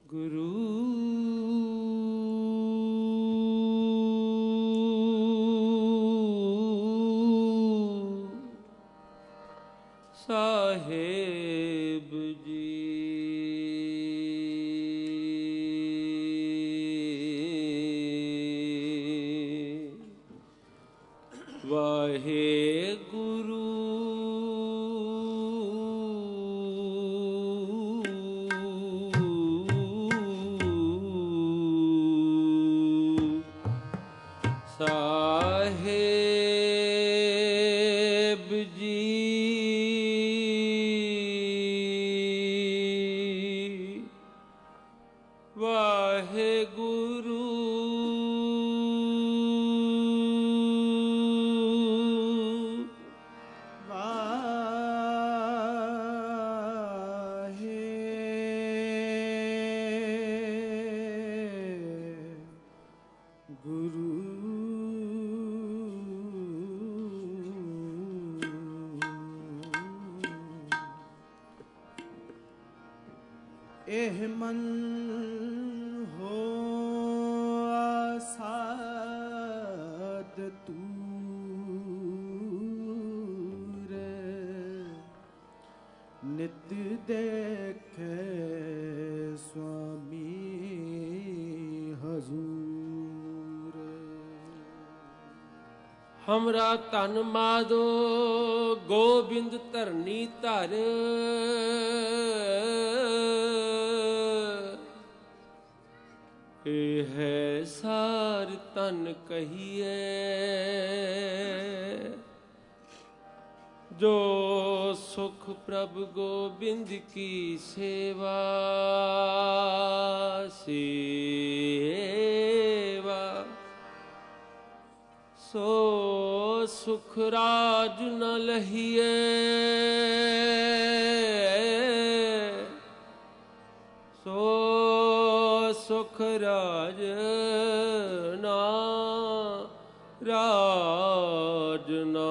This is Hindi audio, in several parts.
गुरु साहेब जी वाहे गुरु साहेब जी वाहे गुरु एह मन हो आसाद तूर नित देखे स्वामी हजूर। हमरा तन माधो गोबिंद धरनी धर है सार तन कहिए जो सुख प्रभु गोबिंद की सेवा सेवा सो सुख राज न लहिए सो सुख राज ना राज ना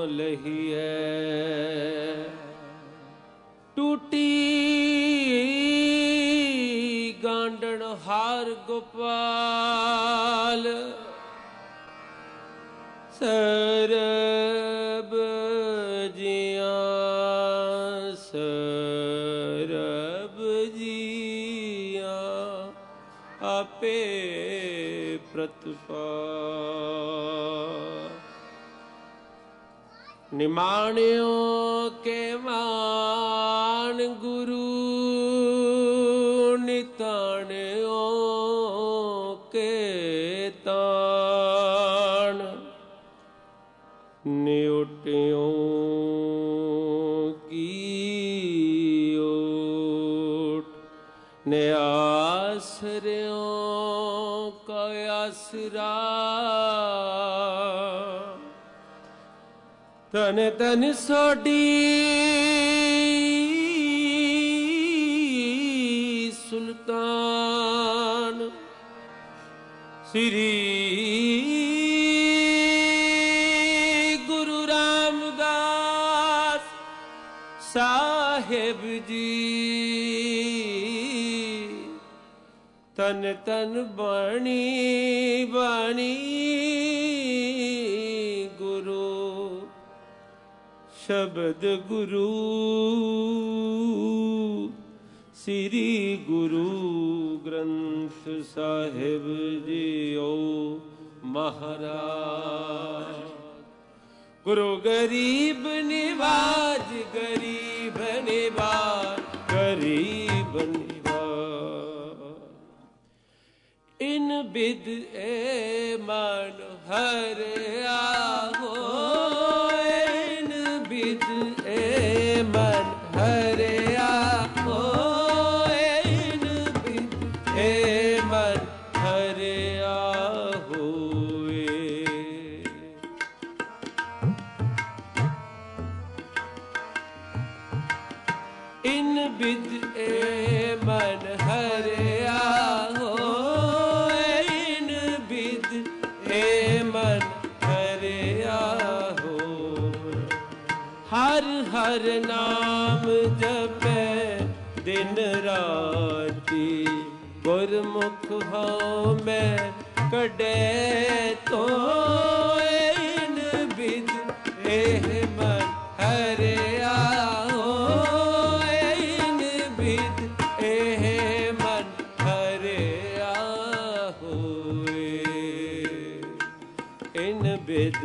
लहिए। टूटी गांडन हार गोपाल सरब जिया सरब जिया आपे प्रतपा निमाण्यो के मान गुरु निताण्यो के तान निउट्यो की ओट ने आसरियों का आसरा तन तन सोडी सुल्तान श्री गुरु रामदास साहेब जी तन तन बाणी बाणी गुरु शब्द गुरु श्री गुरु ग्रंथ साहिब जी ओ महाराज। गुरु गरीब निवाज गरीब निवाज गरीब निवाज इन बिद ए मन हर आहो इन बिद ए मन हर आहो इन बिद ए मन हर आहो इन बिद ए मन हर आहो इन बिद ए मन हर आहो हर हर नाम जपे दिन राती ਗੁਰਮੁਖ ਹਉ ਮੈਂ ਕੱਢੇ ਤੋਇਨ ਬਿਦ ਇਹ ਮਨ ਹਰਿਆ ਹੋਇਨ ਬਿਦ ਇਹ ਮਨ ਹਰਿਆ ਹੋਏ ਇਨ ਬਿਦ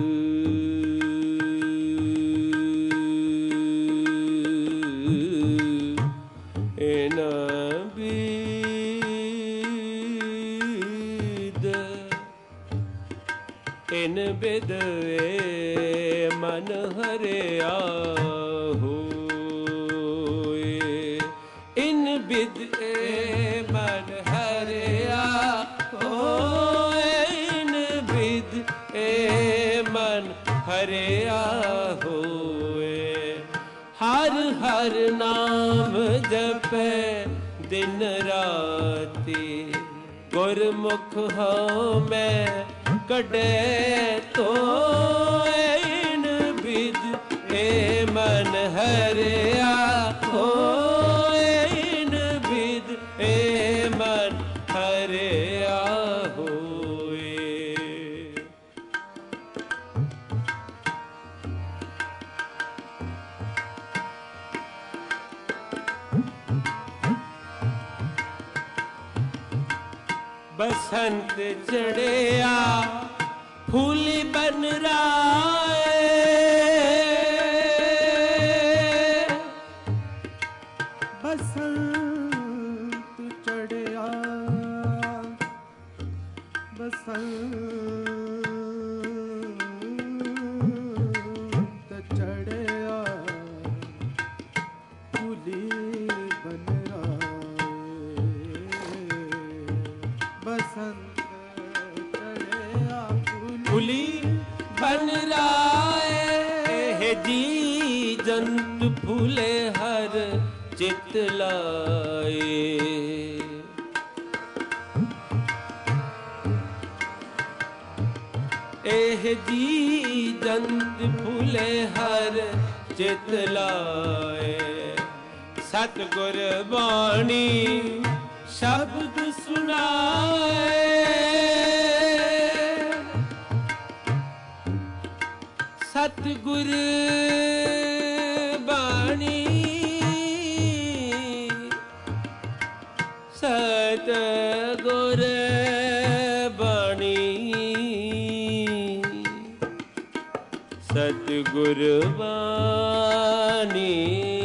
ਇਨ ਬਿਦ ਏ ਮਨ ਹਰਿਆ ਹੋਏ ਇਨ ਬਿਦ ਏ ਮਨ ਹਰਿਆ ਹੋਏ ਇਨ ਬਿਦ ਏ ਮਨ ਹਰਿਆ ਹੋਏ ਹਰ ਹਰ ਨਾਮ ਜਪੈ ਦਿਨ ਰਾਤੀ ਗੁਰਮੁਖ ਹਉ ਮੈਂ ਕੱਢੇ ਤੋਇਨ ਬਿਦ ਏ ਮਨ ਹਰਿਆ ਹੋਇਨ ਬਿਦ ਏ ਮਨ ਹਰਿਆ ਹੋਏ बसंत चढ़िया फूल बन राए बसंत चढ़िया बसंत चढ़िया फूली बन बसंत चढ़िया फूली बन राए जी जंत फूले हर चित लाए एह जी जंत फूले हर चित लाए सतगुर बाणी शब्द सुनाए सतगुर बाणी सतगुर बाणी सतगुर बाणी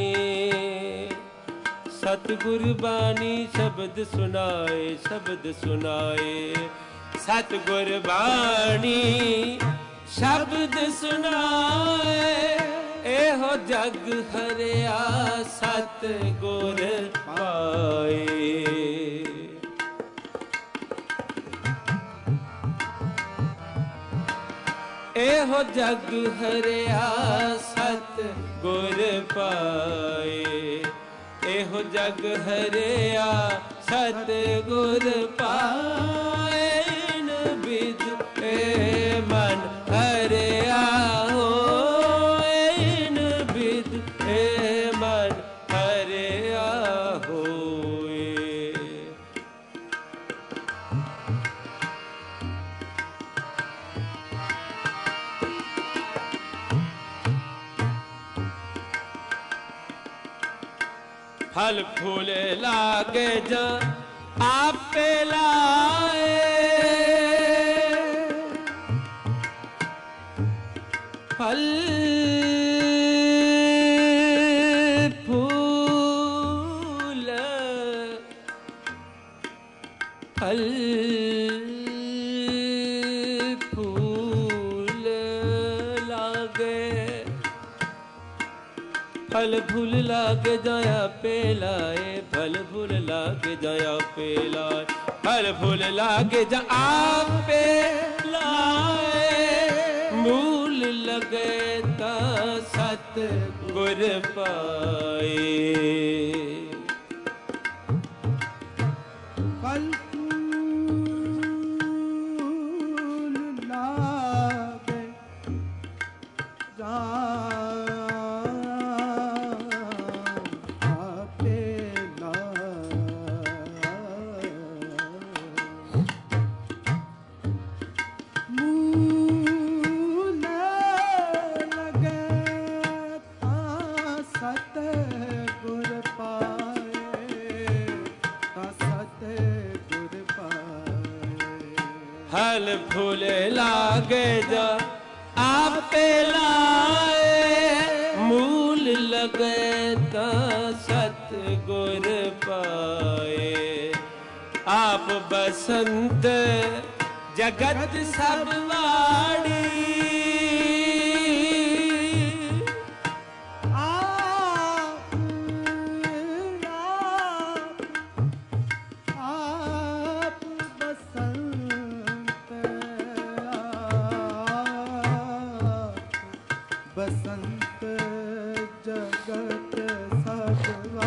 सतगुर बानी शब्द सुनाए शब्द सुनाए सतगुर बानी शब्द सुनाए एहो जग हरिया सतगुर पाए एहो जग हरिया सतगुर पाए एहो जग हरिया सतगुर पाए इन बिद ए मन हरिया होए इन बिद ए मन हरिया होए फल फूल लागे जा आपे लाए फल फूल फल फूल लागे फल फूल लाग जाया पेलाए फल फूल लाग जाया पेलाए फल फूल लाग जा आपे लाए मूल लगे ता सत गुर पाए फल फूल लागे जा लागे जा आपे लाए, मूल लगे ता सतगुर पाए। आप बसंत जगत सब वाड़ी, बसंत जगत सब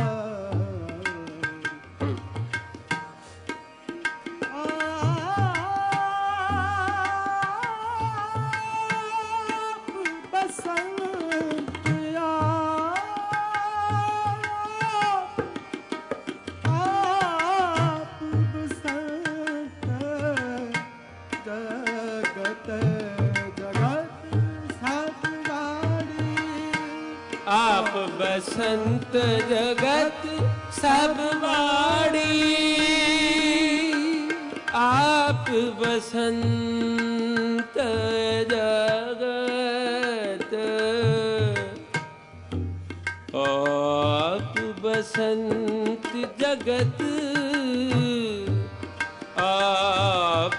आप बसंत जगत सब वाड़ी, आप बसंत जगत, आप बसंत जगत, आप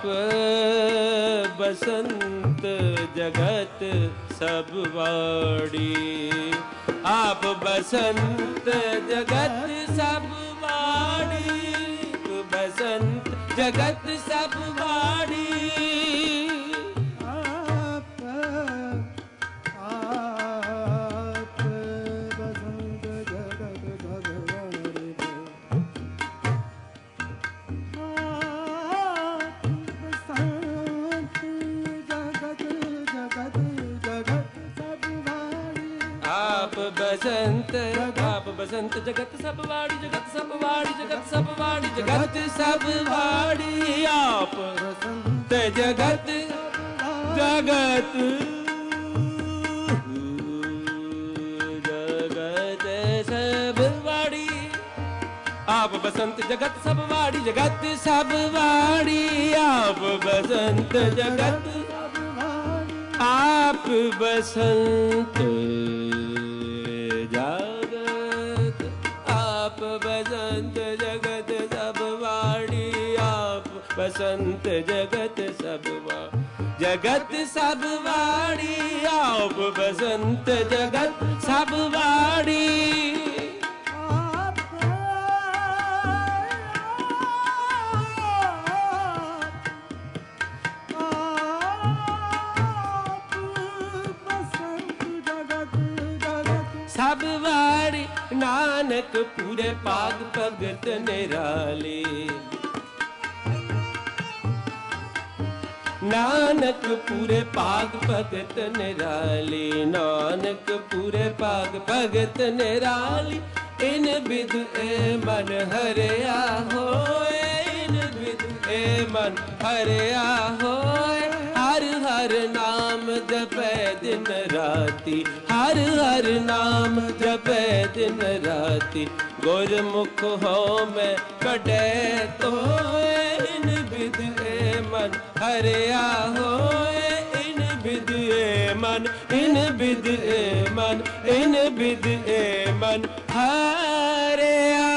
बसंत जगत सब वाड़ी। आप बसंत जगत सब वाड़ी, बसंत जगत सब वाड़ी। आप बसंत जगत सब वाड़ी, बसंत आप बसंत जगत सब वाड़ी, जगत सब वाड़ी, जगत सब वाड़ी, जगत सब वाड़ी। आप बसंत जगत जगत जगत सब वाड़ी, आप बसंत जगत सब वाड़ी, जगत सब वाड़ी। आप बसंत जगत, आप बसंत जगत, आप बसंत जगत सब वाड़ी। आप बसंत जगत सब वाड़ी, जगत सब वाड़ी। आप बसंत जगत सब वाड़ी। सब वाड़ी नानक पूरे पाग भगत निराले, नानक पूरे पाग भगत निराले, नानक पूरे पाग भगत निराली। इन विद ए मन हरिया होए, इन विद ए मन हरिया होए। हर हर नाम जपे दिन राती, हर हर नाम जपे दिन राती। गुरमुख हो मैं कटे तो, इन विद ए मन हरिया होए, इन विद ए मन, इन विद ए मन, इन विद ए मन हरिया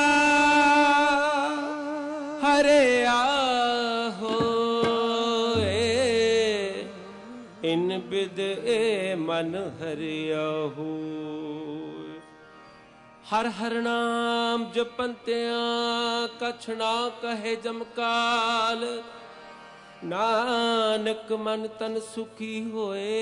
हरिया होए, इन विद ए मन हरिया होए। हर हर नाम जपंत्या कछ ना कहे जमकाल, नानक मन तन सुखी होए,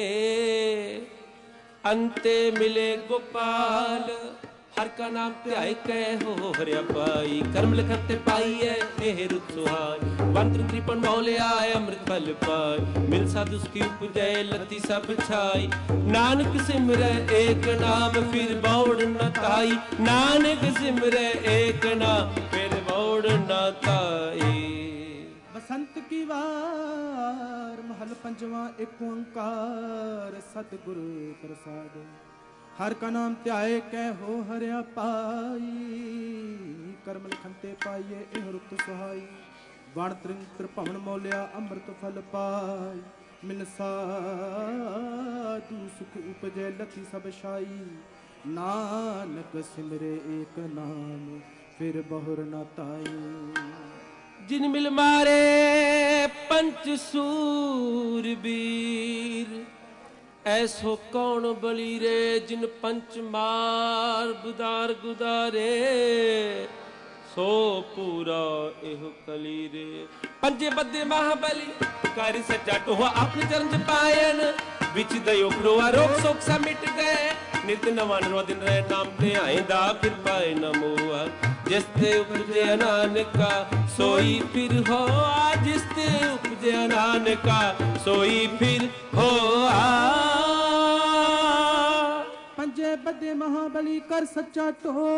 अंते मिले गोपाल। हर का नाम ध्याय कै हो हरिया पाई, कर्म लिखत पाइए एह रुत सुहाय। मंत्र त्रिपन मौले आए अमृत फल पाय, मिल साधु की उपजय लती सब छाई। नानक सिमरै एक नाम फिर बौड़ न ताई, नानक सिमरै एक नाम फिर बौड़ न ताई। बसंत की वार महल पंजवा एक ओंकार, सतगुरु प्रसाद। हर का नाम त्याए कै हो हरिया पाई, कर्म लिखंते पाइये एह रुत सुहाई। वाण त्रिंत्र पवन मौलिया अमृत फल पाई, ਮਿਨ ਸਾਧੂ ਸੁਖ ਉਪਜੈ ਲਤੀ ਸਭ ਸ਼ਾਈ ਨਾਨਕ ਸਿਮਰੇ ਏਕ ਨਾਮ ਫਿਰ ਬਹੁਰ ਨਾ ਤਾਈ। जिन मिल मारे पंच सूरबीर ऐसो कौन बली रे जिन पंच मार बुदार गुदारे सो पूरा एहो कली रे। पंजे बदे महाबली कर सच्चा टोहा अपने चरण च पायन विच दयो खड़ोआ रोक सोक सा मिट गए नित नवा नवा दिन रहे नाम ते आइंदा फिर पाए न मोआ। जिस ते उपजे नानका सोई फिर होआ जिस ते उपजे नानका सोई फिर होआ। पंजे बदे महाबली कर सच्चा टोआ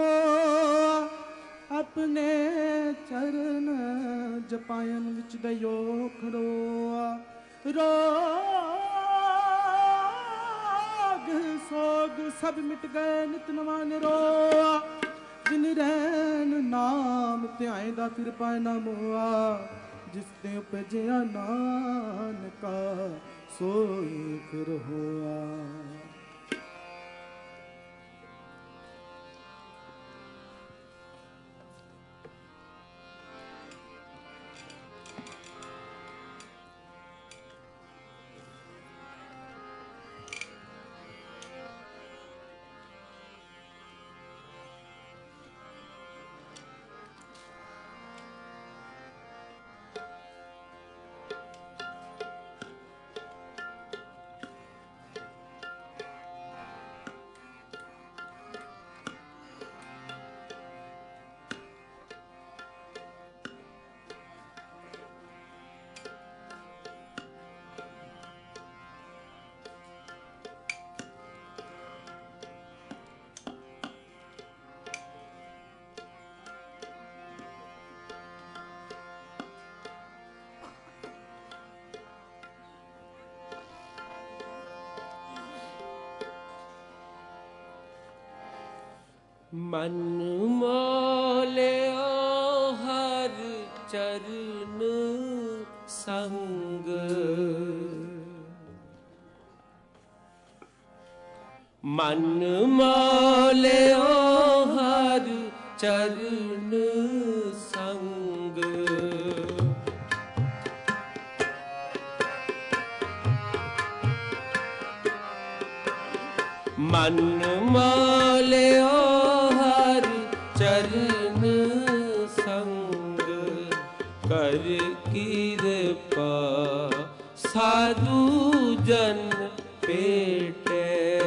अपने चरण जपायन विच दयो खड़ोआ रोग सोग सब मिट गए नित नवा निरोआ। जिन रैन नाम ध्याएंदा फिर पाए ना मोआ जिस ते उपजया नानका सोई फिर होआ। मन मोलियो हर चरण संग मन मोलियो हर चरण संग मन मोलियो हर चरण संग कर कृपा साधु जन पेटे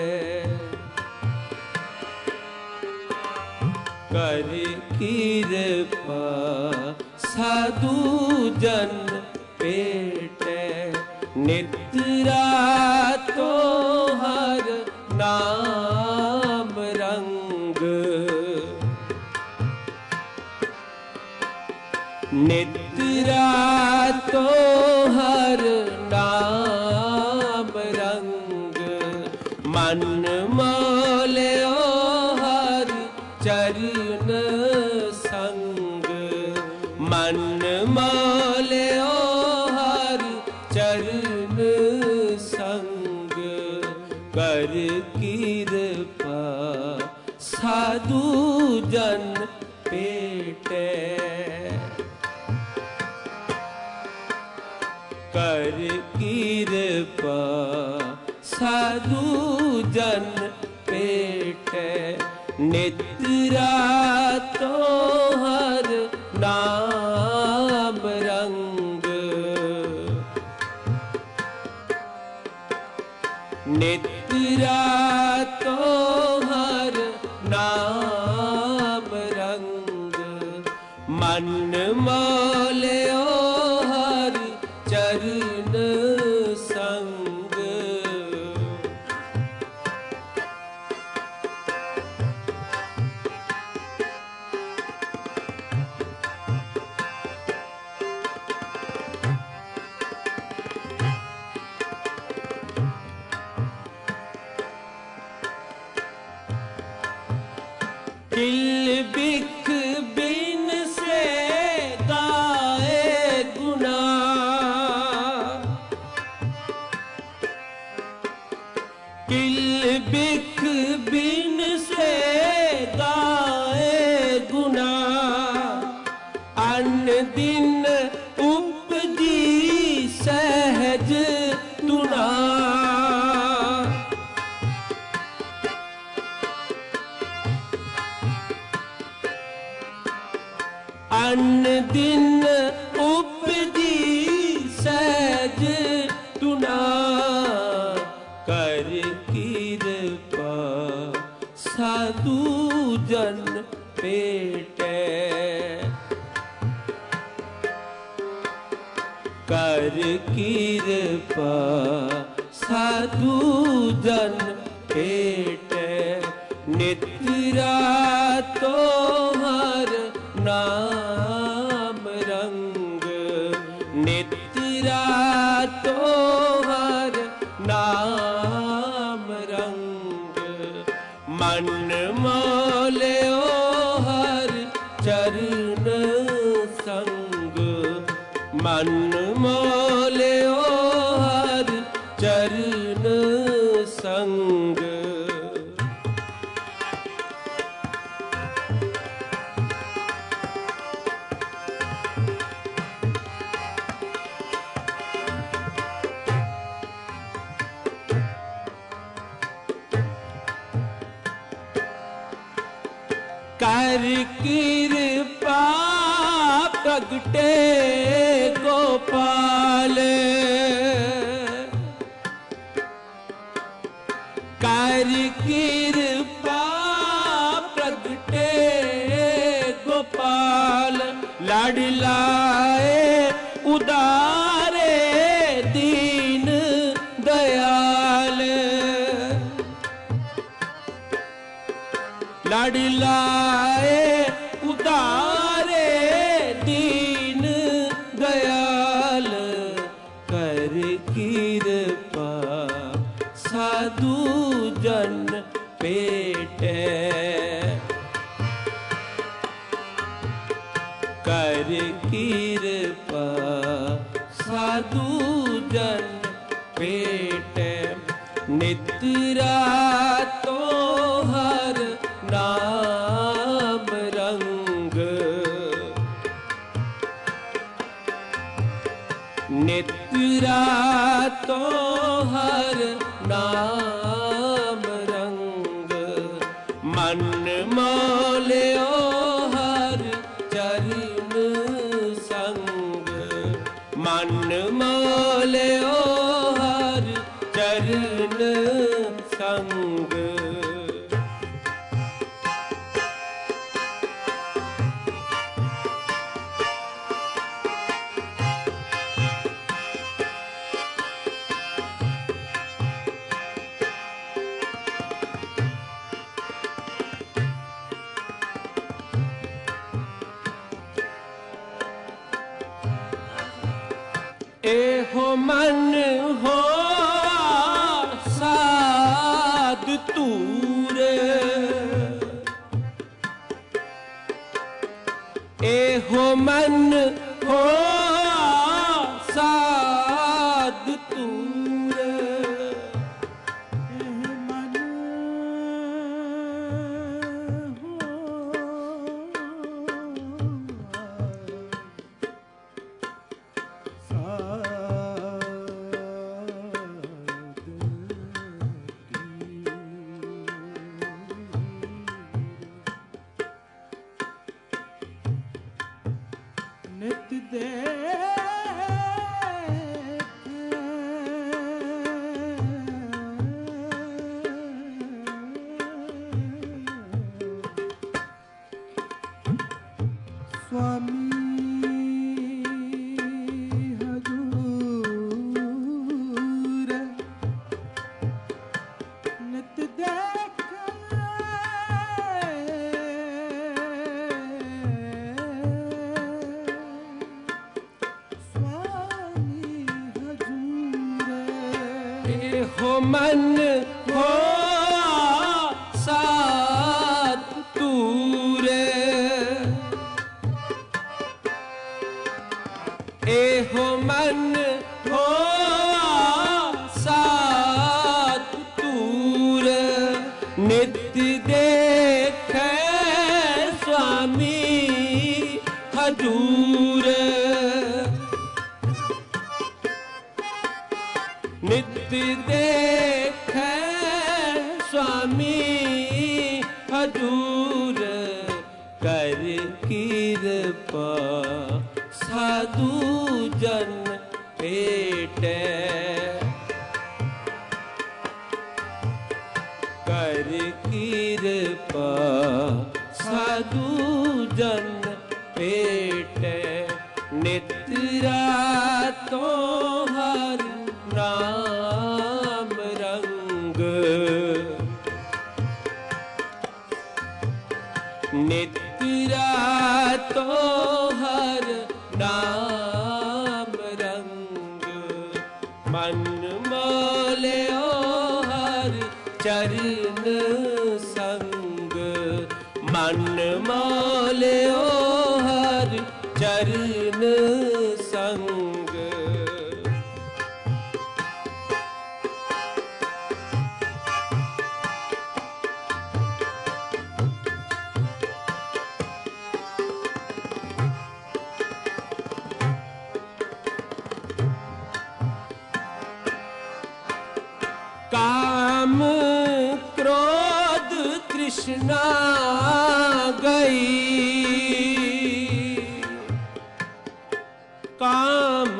कर कृपा साधु जन पेटे निद्रा तो हर नाम रंग निद्रा तो हर नाम रंग मन मोलियो हर चरण संग मन मोलियो हर चरण संग कर कृपा साधु जन पेटे कर कृपा साधु जन पेटे निद्रा तो हर नाम रंग निद्रा तो हर नाम रंग मन मोलियो हर चरण संग किल बिख बिन से गाए गुना किल बिख बिन से गाए गुना, अन्न दिन उपजी सहज तुना। अन्न दिन उपजी सहज तुना, कर कृपा साधु जन पेटे। कर कृपा साधु जन पेटे, नित्य रातो हर नाम रंग। नित्य रातो हर नाम रंग, मन मोल्यो हर चरण संग। मन मोल्यो हर चरण संग। कर कृपा प्रगटे गोपाल। कर कृपा प्रगटे गोपाल, लाडलाए उदारे दीन दयाल। लाडलाए उदारे दीन दयाल, कर कृपा साधु जन पेटे। कर कृपा साधु जन पेटे, नित्य रातो हर नाम रंग। नित्य रातो हर नाम रंग, मन मोल्यो हर चरण संग। मन मोल्यो हर चरण संग। एहो मन हो साध तूरे। एहो मन हो साध तूरे। नित देख स्वामी हजूर, नित देख हो मन हो साथ तूरे। एहो मन हो साथ तूरे। नित देखे स्वामी हजूर, नित देखे स्वामी हजूर, कर कृपा साधु जन भेटे, कर कृपा साधु जन भेटे, नित रातों हर नाम रंग, नित रातों हर नाम रंग, मन मोलियो हर चरण संग, मन मोलियो हर चरण संग। काम क्रोध तृष्णा गई, काम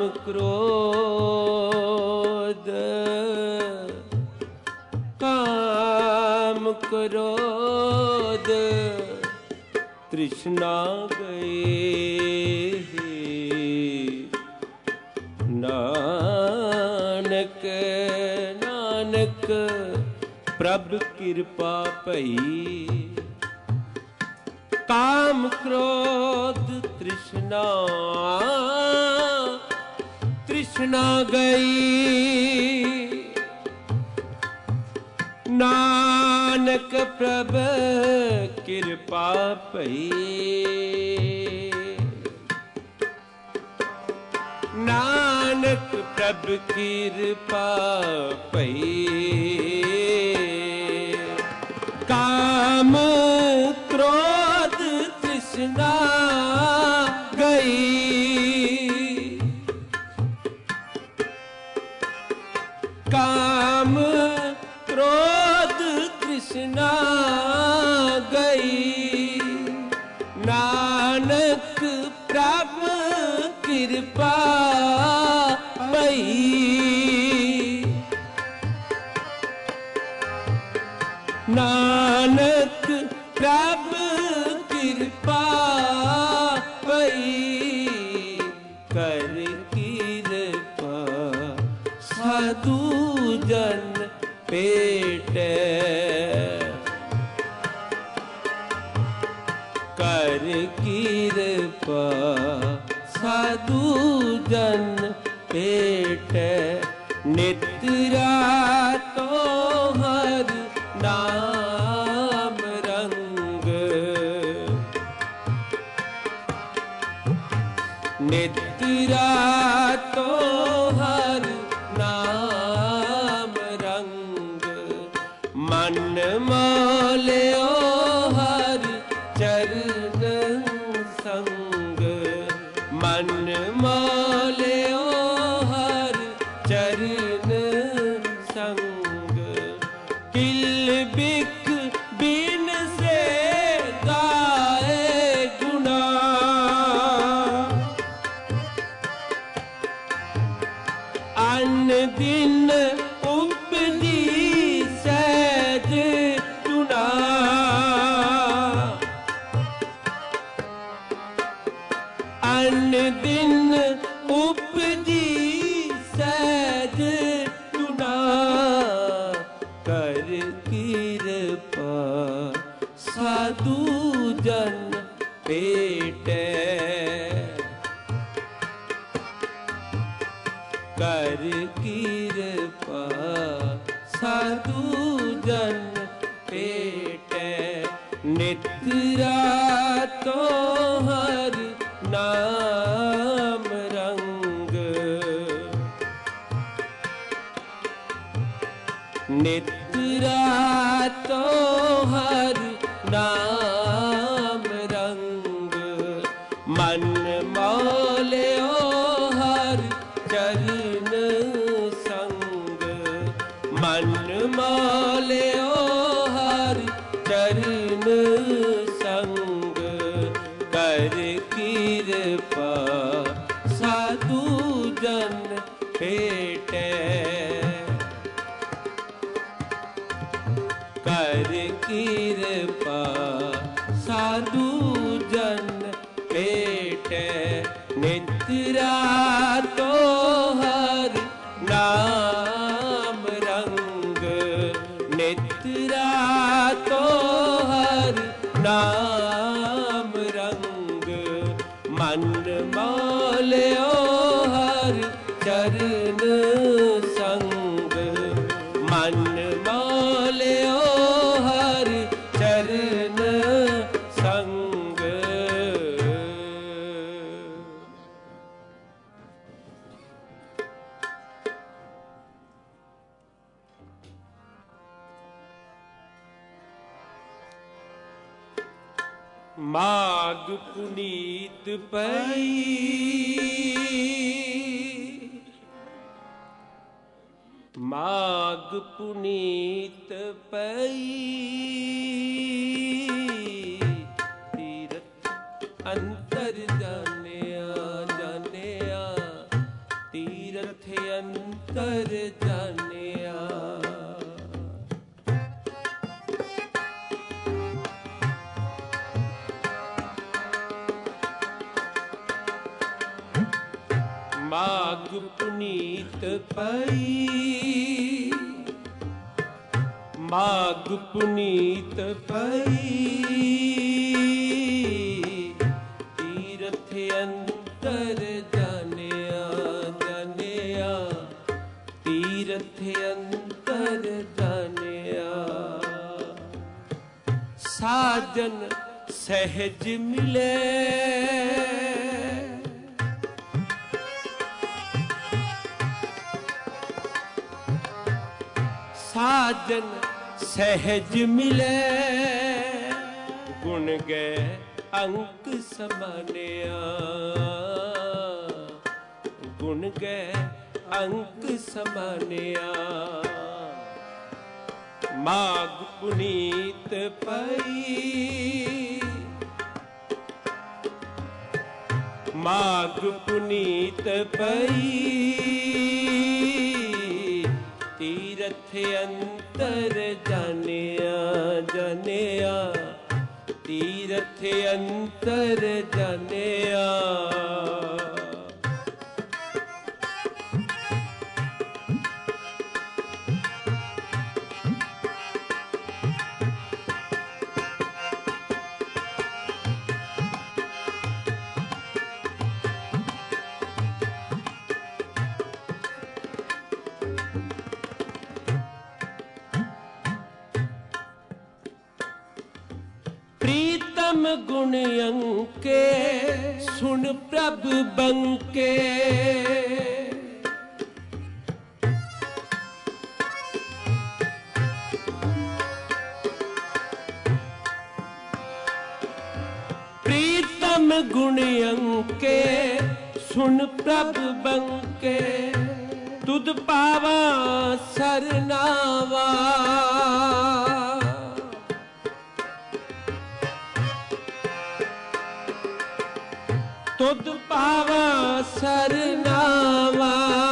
क्रोध, काम क्रोध तृष्णा गई, नानक नानक प्रभ कृपा पई, काम क्रोध तृष्णा तृष्णा गई, नानक प्रभ कृपा पई, नानक प्रभ कृपा पई, काम क्रोध तृष्णा गई, काम क्रोध तृष्णा गई, नानक प्रभ कृपा पई, नानक प्रभ कृपा पई, कर कृपा साधु जन भेटे, कर कृपा साधु जन भेटे, नित रातों हर नाम रंग, नित रातों हर नाम रंग, मन मोलियो हर चरण संग, मन मोलियो हर चरण संग, किल बिक बिन से गाए गुना, अन दिन उपजी सहज चुना, अन दिन उपजी सहज चुना, कर कृपा साधु जन भेटे, कर कृपा साधु जन भेटे, नित रातों हर नाम रंग, नित रातो हर नाम रंग मन मौलियो हर चरण संग मन मौलियो हर चरण संग कर कृपा साधु जन भेटे कर कृपा साधु जन भेटे नित रातो हर नाम रंग नित रातो हर नाम रंग मन मौलियो हर चरण संग मन मौलियो हर चरण संग। माघ पुनीत पई माघ पुनीत पई तीरथ अंतर जानिया जानिया तीरथ अंतर जानिया माघ पुनीत पई माघ पुनीत पई तीरथ अंतर जानिया जानिया तीरथ अंतर जानिया साजन सहज मिले साजन सहज मिले गुण गए अंक समानिया गुण गए अंक समानिया माघ पुनीत पई माघ पुनीत पई तीरथ अंतर जानिया जानिया तीरथ अंतर जानिया प्रीतम गुण अंके सुन प्रभ बंके प्रीतम गुण अंके सुन प्रभ बंके तुद पावा सरनावा तुद पावा सरनावा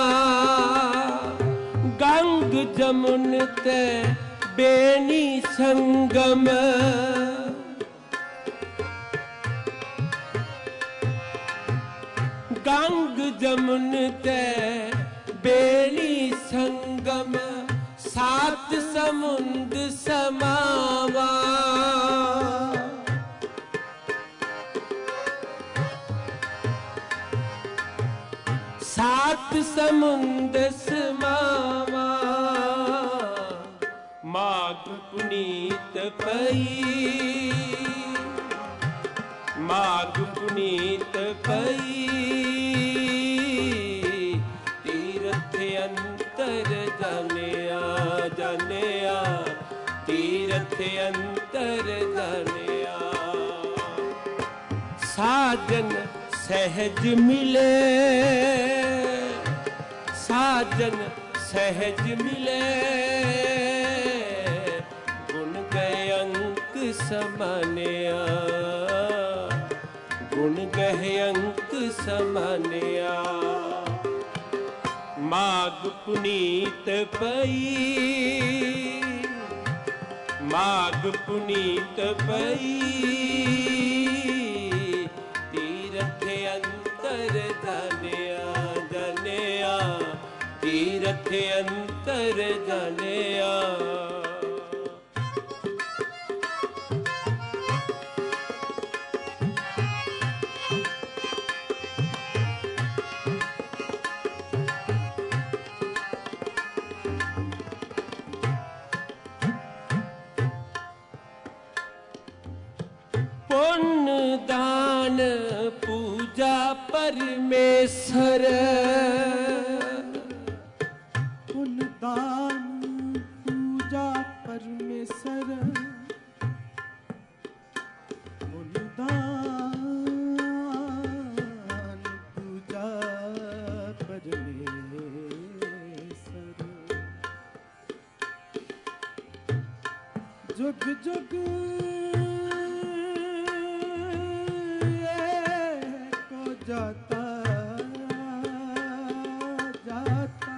गंग जमुन ते बेनी संगम गंग जमुन ते बेनी संगम सात समुंद समावा सात समुंद समावा माघ पुनीत पई माघ पुनीत पई तीरथ अंतर जानिया जाने तीरथ अंतर जानिया। साजन सहज मिले, साजन सहज मिले, गुण गए अंक समानिया, गुण गए अंक समानिया। माग पुनीत पई, माग पुनीत पई, तीरथ अंतर जानिया, जानिया, तीरथ अंतर जानिया। पुण्य दान पूजा परमेश्वर, पुण्य दान पूजा परमेश्वर, पुण्य दान पूजा परमेश्वर। जुग जुग जाता जाता,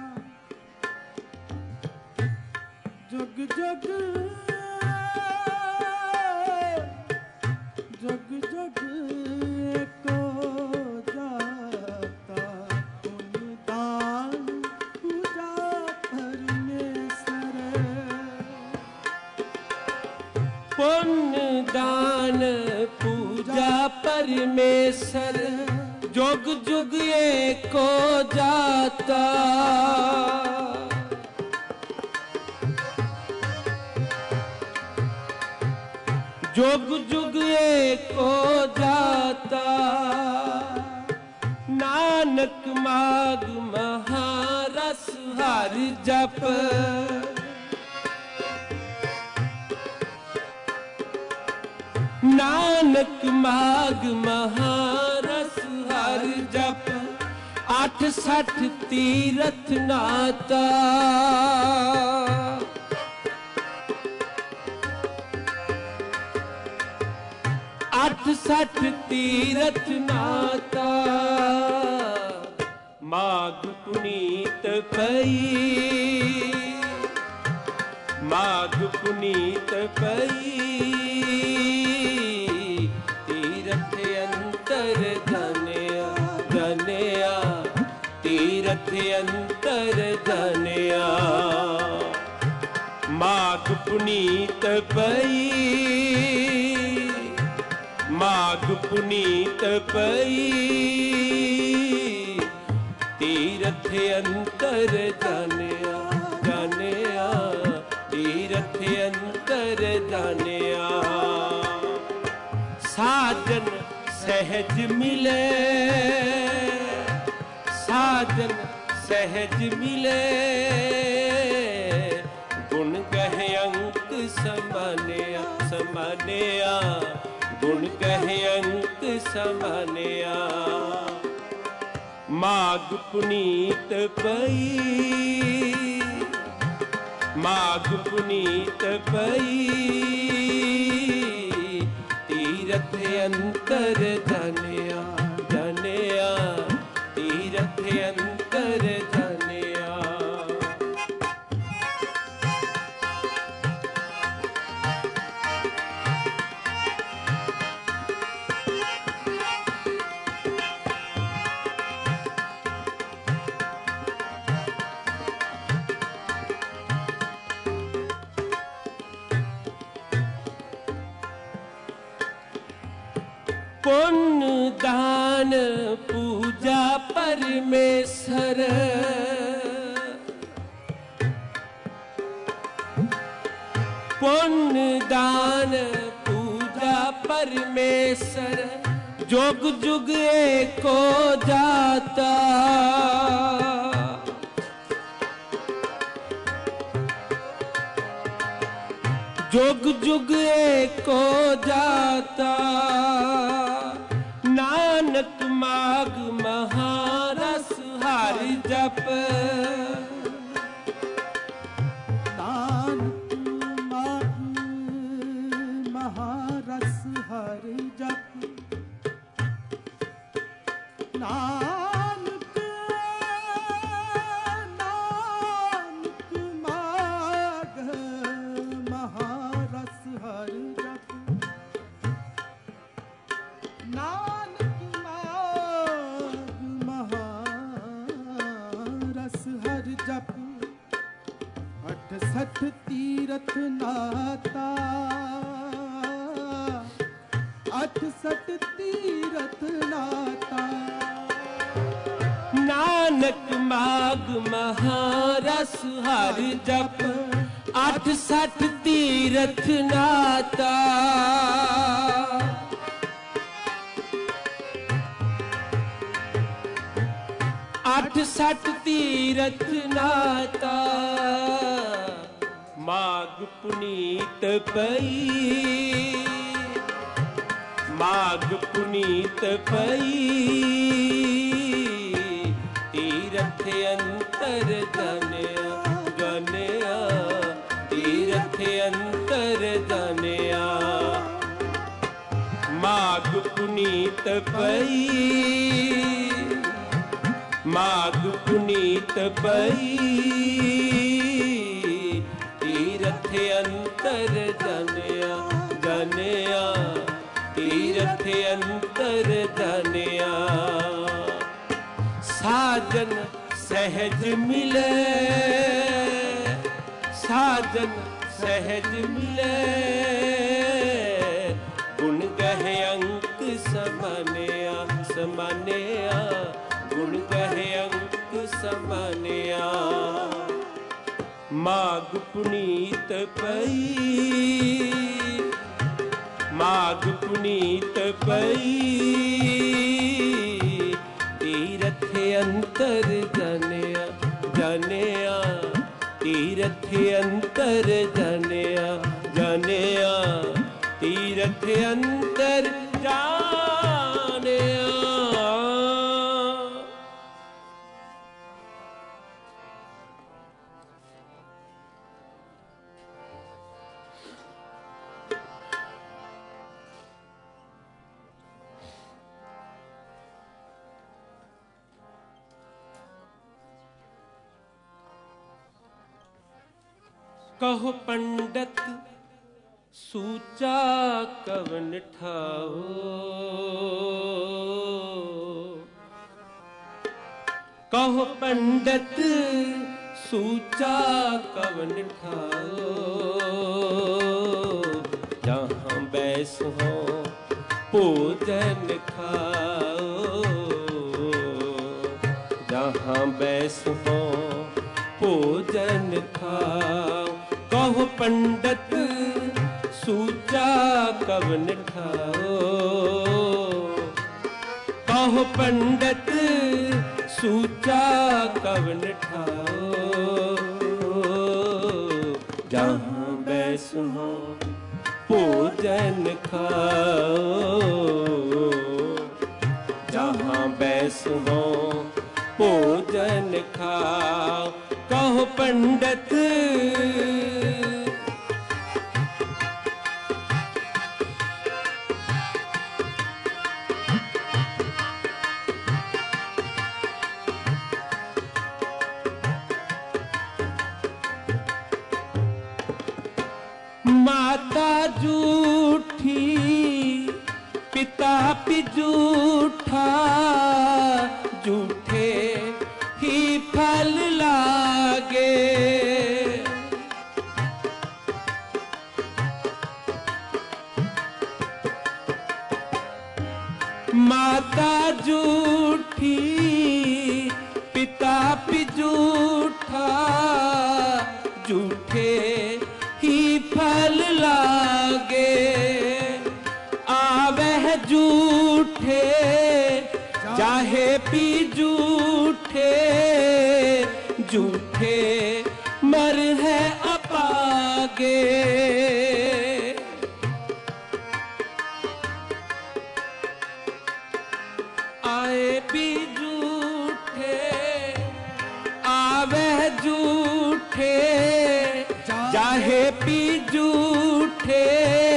जुग जुग जुग जुग को जाता। पुण्य दान पूजा परमेश्वर, पुण्य दान पूजा परमेश्वर, जुग जुग एको जाता। जुग जुग एको जाता। नानक माग महारस हर जप, नानक माग महारस हर जप, 68 तीरथ नाता। 68 तीरथ नाता। माघ पुनीत पई, माघ पुनीत पई, तीरथ अंतर जानिया, जानिया, तीरथ अंतर जानिया। माघ पुनीत पई, माघ पुनीत पई, तीरथ अंतर जानिया, जानिया, तीरथ अंतर जानिया। साजन सहज मिले, साजन सहज मिले, गुण कहे अंक समानिया, समानिया, गुण कहे अंक समानिया। माघ पुनीत पई, माघ पुनीत पई, तीरथ अंतर जानिया, जानिया, तीरथ अंतर जानिया। पुण्य दान पूजा परमेश्वर, पुण्य दान पूजा परमेश्वर, जुग जुग एको जाता। जुग जुग एको जाता, नानक माग महारस हर जप। नानक माग महारस हर जप। नानक नानक माग महारस हर जप। नानक माग महारस हर जप। 68 तीरथ नाता, 68 तीरथ नाता। नानक माग महारस हर जप, 68 तीरथ नाता। 68 तीरथ नाता। माग पुनीत पई, माग पुनीत पई। तीरथ अंतर जनिया जनिया, तीरथ अंतर जनिया। माग पुनीत पई, माग पुनीत पई। तीरथ अंतर जनिया जनिया, तीरथ अंतर जनिया। साजन सहज मिले, साजन सहज मिले। गुण गहे अंक समानया समानया, गुण गहे अंक समानया। माग पुनीत पई, माग पुनीत पई। तीरथ अंतर जनिया जनिया, तीरथ अंतर जनिया जनिया। तीरथ अंतर जानिया। कहो पंडित सूचा कवन ठाओ। कहो पंडित सूचा कवन ठाओ। जहाँ बैस हो भोजन खाओ, जहाँ बैस हो भोजन खाओ। कहो पंडित सूचा कवन ठाओ। कहो पंडित सूचा कवन ठाओ। जहाँ बैस हो भोजन खाओ, जहाँ बैस हो भोजन खाओ। कहो पंडित माता झूठी पिता भी झूठा, झूठे ही फल लागे। माता झूठी पिता भी झूठा, झूठे ही फल लागे। आवह झूठे चाहे भी झूठे, झूठे मर है अपागे। झूठे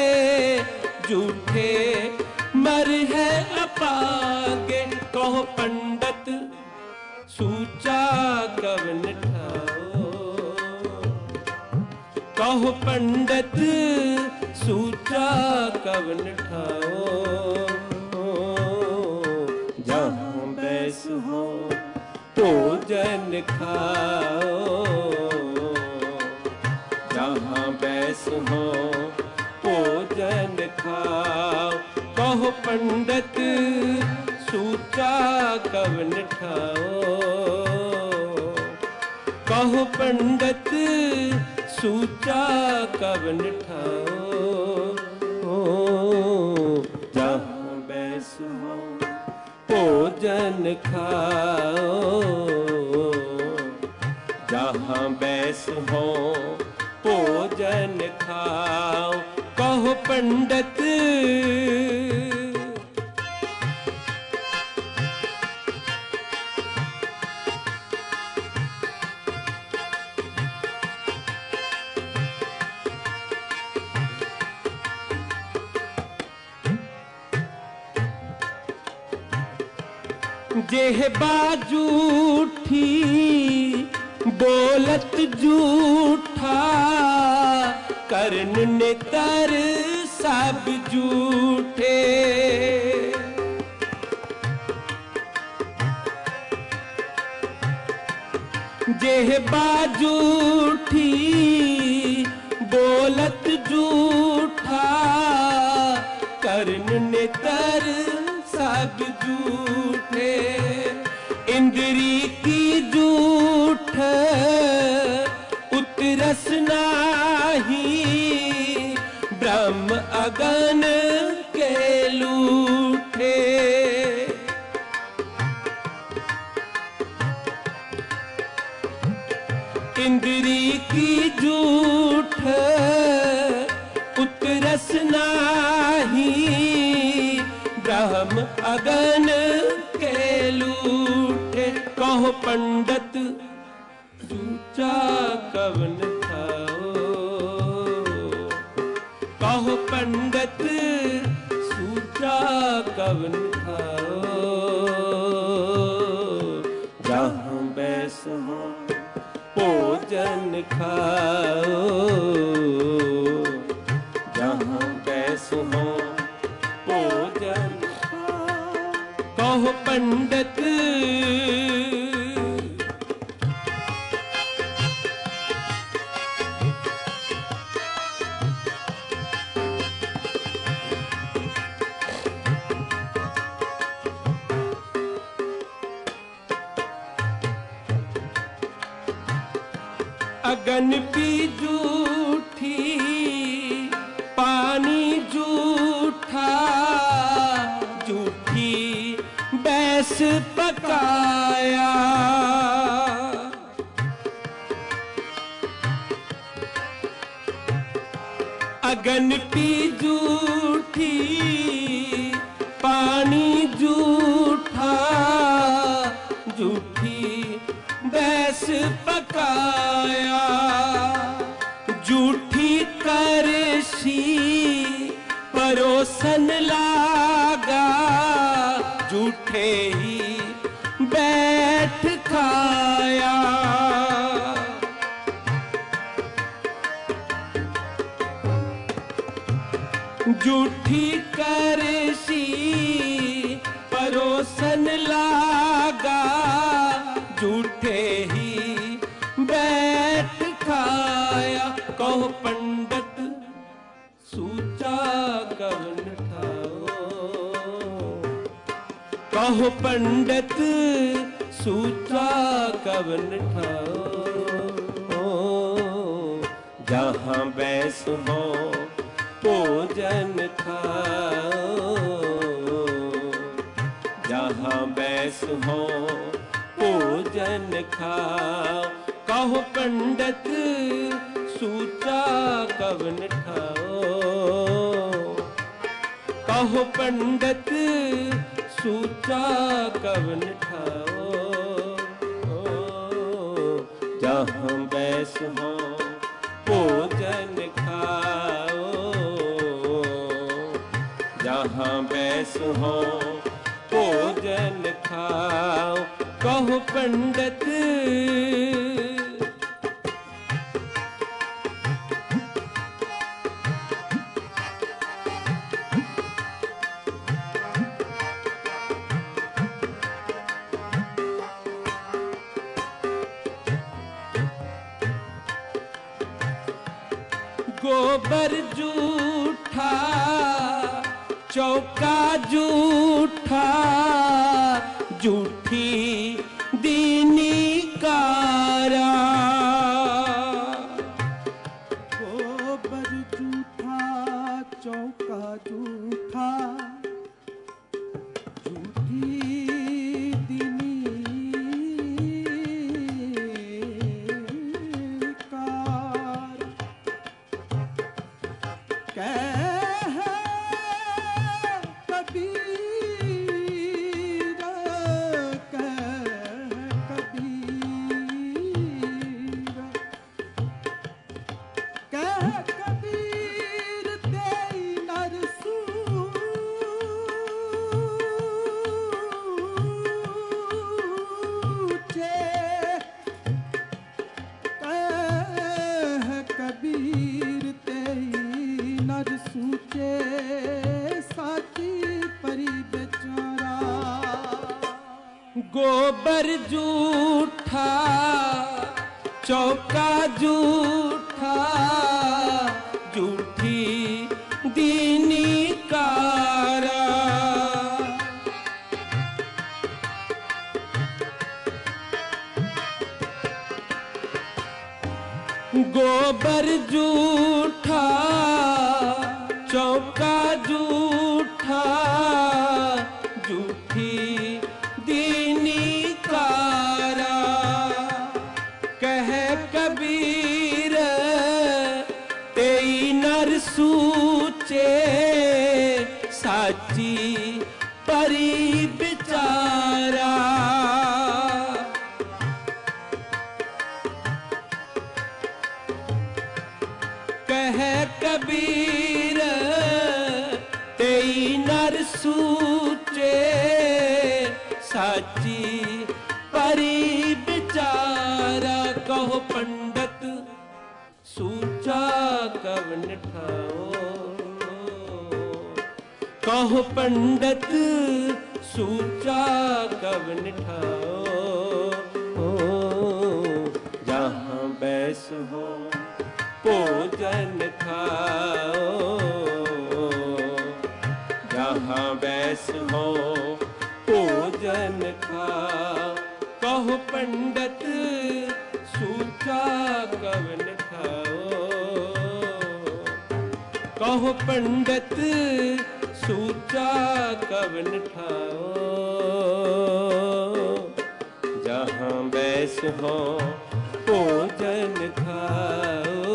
झूठे मर है अपागे। कहो पंडित सूचा कवन ठाओ, कहो पंडित सूचा कवन ठाओ। जहाँ बैस हो भोजन खाओ, जहाँ बैस हो भोजन खाओ। कहो पंडित सूचा कवन ठाओ, कहो पंडित सूचा कवन ठाओ। जहाँ बैस हो भोजन खाओ, जहाँ बैस हो भोजन खाओ। कहो पंडित जेह बाजूठी बोलत झूठा, कर्ण नेतर सब झूठे। जेह बाजूठी बोलत झूठा, कर्ण नेतर सब झूठे। इंद्री की झूठ उतरस नाही, ब्रह्म अगन के लूठे। इंद्री की झूठ उतरस नाही, ब्रह्म अगन के लूठे। कहो पंडित सूचा कवन ठाओ, कहो पंडित सूचा कवन ठाओ। जहाँ बैस हो भोजन खाओ, जहाँ बैस हो भोजन। कहो पंडित अगन पी झूठी पानी झूठा, झूठी बैस पकाया। अगन पी झूठी पानी झूठा, झूठी बैस पकाया। झूठी करसी परोसन लागा, झूठे ही बैठ खाया। झूठी करसी परोसन लागा, झूठे ही बैठ खाया। कहो पंडित सूचा कवन ठाओ, कहो पंडित सूचा कवन ठाओ। जहाँ बैस हो भोजन खाओ, जहाँ बैस हो भोजन खाओ। कहो पंडित सूचा कवन ठाओ, कहो पंडित सूचा कवन ठाओ। जहाँ बैस हो भोजन खाओ, जहाँ बैस हो भोजन खाओ। कहो पंडित गोबर जूठा चौका जूठा, जूठी दीनी कारा। गोबर जूठा चौका जूठा, जूठी दीनी कारा। कह कबीर, कह कबीर, कह कबीर तेई नर सूचे। कह कबीर तेई नर सूचे, साची परी बेचारा। गोबर जूठा चौका जूठा, जूठी दीनी कारा। गोबर जूठा चौका जूठा, जूठी दीनी कारा। कह कबीर तेई नर सूचे, साची परी बिचारा। कह कबीर तेई नर सूचे, साची परी बिचारा। कहो पंडित सूचा कवन ठाओ, कहो पंडित सूचा कवन ठाओ। जहाँ बैस हो भोजन खाओ, जहाँ बैस हो भोजन खाओ। कहो पंडित सूचा कवन खाओ, कहो पंडित सूचा कवन खाओ। जहाँ बैस हो भोजन खाओ,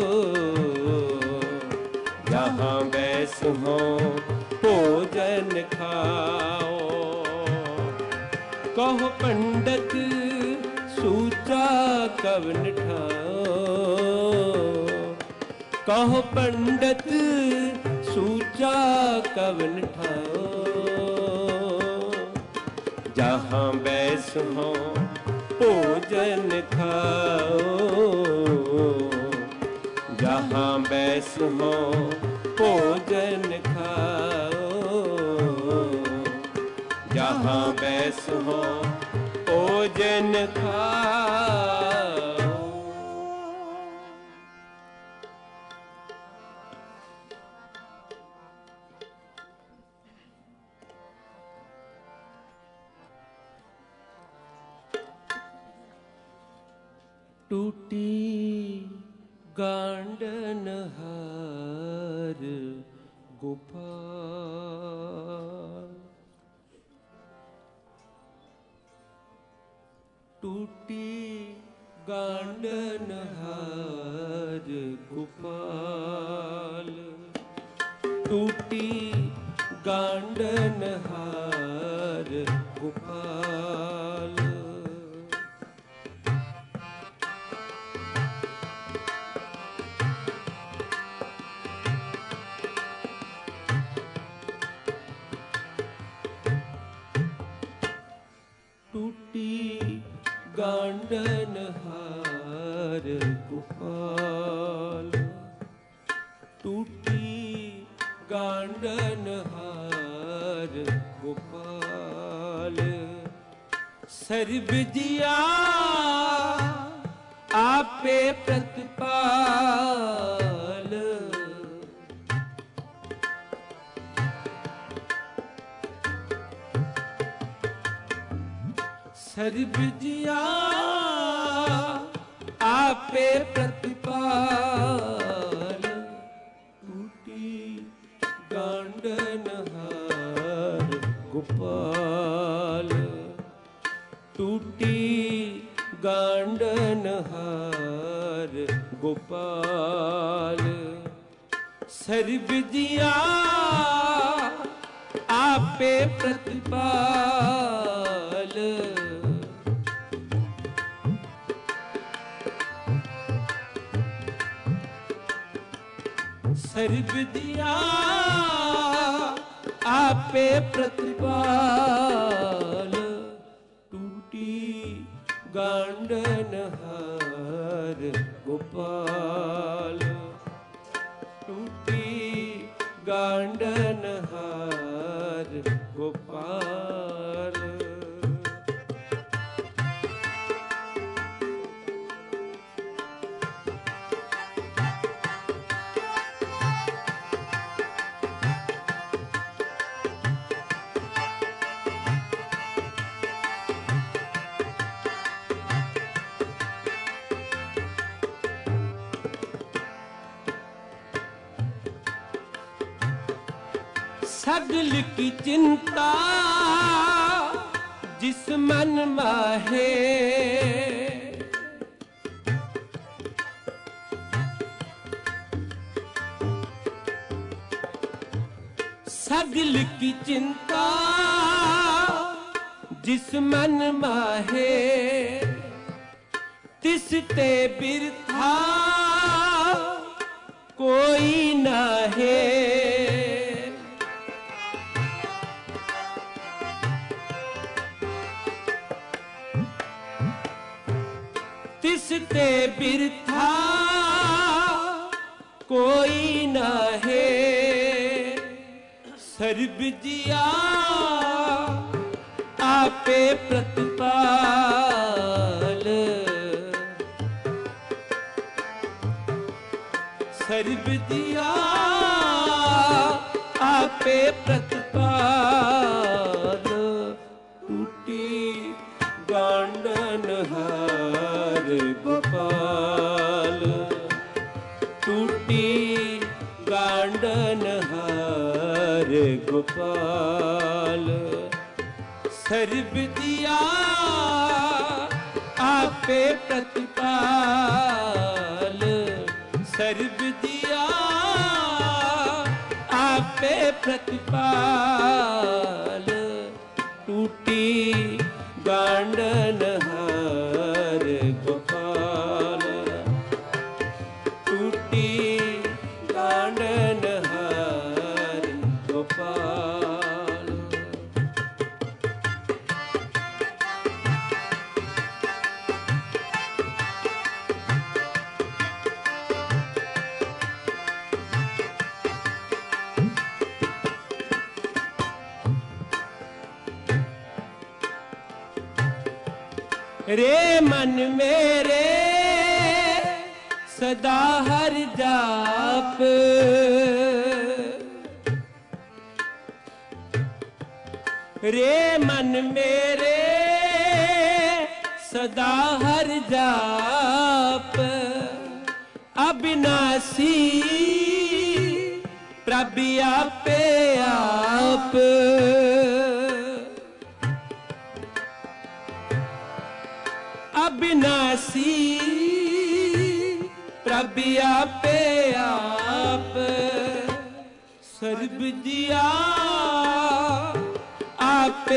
जहाँ बैस हो भोजन खाओ। कहो पंडित सूचा कवन ठाओ, कहो पंडित सूचा कवन ठाओ। जहाँ बैस हो भोजन खाओ, जहाँ बैस हो भोजन खाओ, जहाँ बैस हो भोजन खाओ। टूटी गांडन हार गोपाल, टूटी गांडन हार गोपाल, टूटी गांडन हार गोपाल। गांडन हार गोपाल, टूटी गांडन हार गोपाल। सर्व जिया आपे प्रतिपाल, सर्व जिया आपे प्रतिपाल। टूटी गांडन हार गोपाल, टूटी गांडन हार गोपाल। सर्व जिया आपे प्रतिपाल, सर्व जिया आपे प्रतिपाल। टूटी गांडन हार गोपाल, टूटी गांडन हार गोपाल। सगल की चिंता जिस मन माहे, सगल की चिंता जिस मन माहे, तिस ते बिरथा कोई नाहे। तिस ते बिरथा कोई नाहे। सर्व जिया आपे प्रतिपाल, सर्व जिया आपे प्रतिपाल। टूटी गांडन हार गोपाल, टूटी गांडन हार गोपाल। सर्व जिया आपे प्रतिपाल, सर्व जिया आपे प्रतिपाल। टूटी गांडन हार गोपाल, टूटी गांडन हार गोपाल। रे मन मेरे सदा हर जाप, रे मन मेरे सदा हर जाप। अविनाशी प्रभु आपे आप, अविनाशी प्रभु आपे आप। सर्व जिया आपे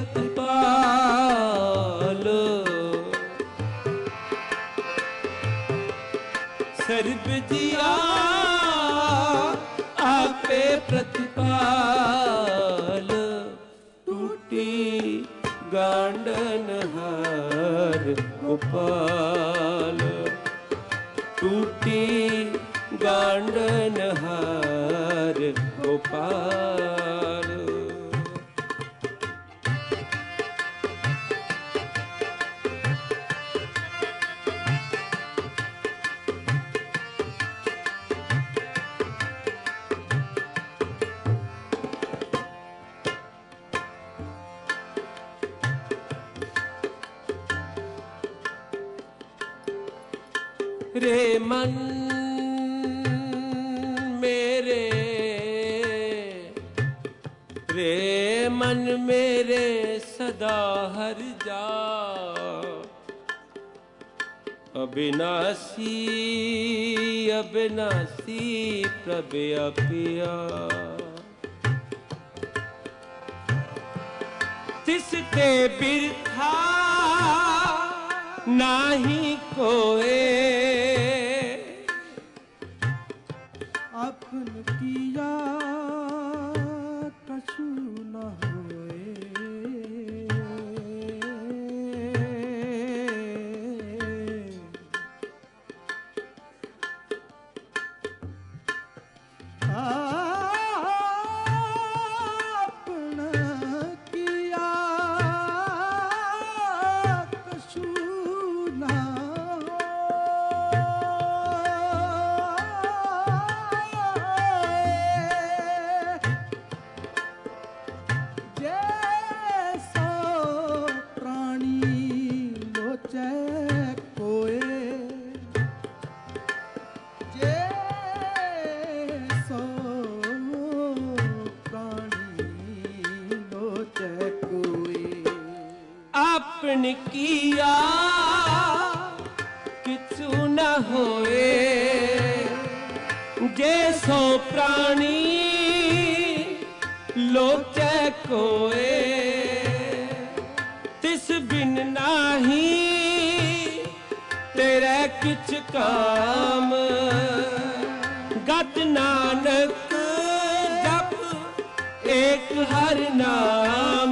प्रतिपाल, सर्व जिया आपे प्रतिपाल। टूटी गांडन हार गोपाल। टूटी गांडन हार गोपाल। रे मन मेरे, रे मन मेरे सदा हर जा। अविनाशी अविनाशी प्रभु अपिया। तिसते बिरथा नाही कोए। अपन किया कछु न होए। आपन किया किछु न होए। जैसो प्राणी लोचे कोए। तिस बिन नाही तेरे किछ काम। गत नानक जप एक हर नाम।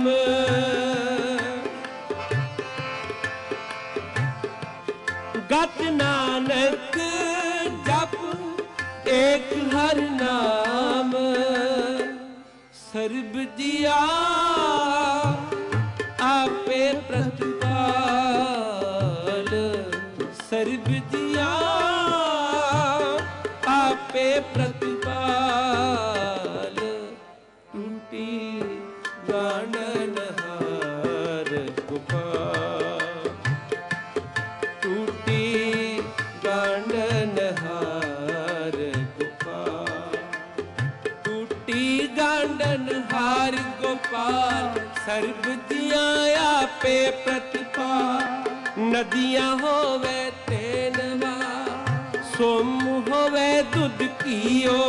गत नानक जप एक हर नाम। सर्ब दिया आपे प्रतिपाल। सर्ब दिया आपे प्रतिपाल। टूटी गांडन हार गोपाल। टूटी गांडन हार गोपाल। टूटी गांडन हार गोपाल। सर्ब दिया आपे प्रतिपाल। नदियां होवे तेनवा सोम होवे दूध कियो।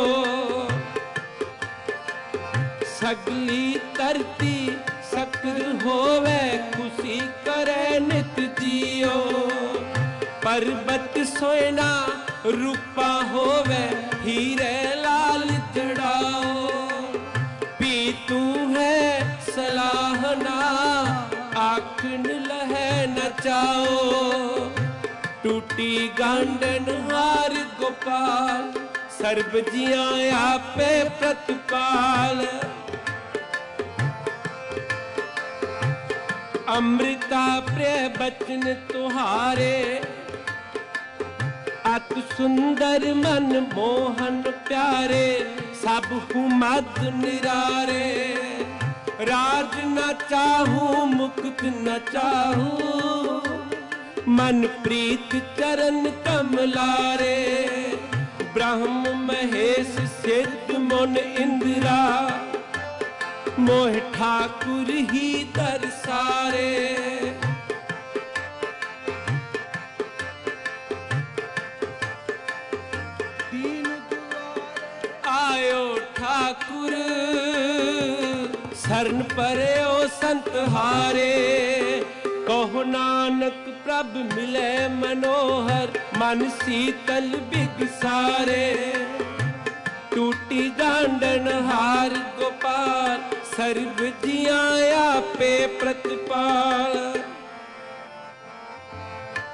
सगली तरती सकर होवे खुशी करे नित जियो। पर्वत सोना रूपा होवे हीरे लाल जड़ाओ। पी तू है सलाहना आखन लहे नचाओ। टूटी गांडन हार गोपाल। सर्ब जिया आपे प्रतिपाल। अमृता प्रिय बचन तुहारे। अति सुंदर मन मोहन प्यारे। सब मद निरारे। राज न चाहूं मुक्त न चाहूं। मन प्रीत चरण कमलारे। ब्रह्म महेश सिद्ध मुन इंद्रा। मोह ठाकुर ही दरसारे। दीन आयो ठाकुर शरण परे ओ संत हारे। कहो नानक प्रभ मिले मनोहर। मन शीतल बिगसारे। टूटी गांडन हार गोपाल। सर्ब जिया आपे प्रतिपाल।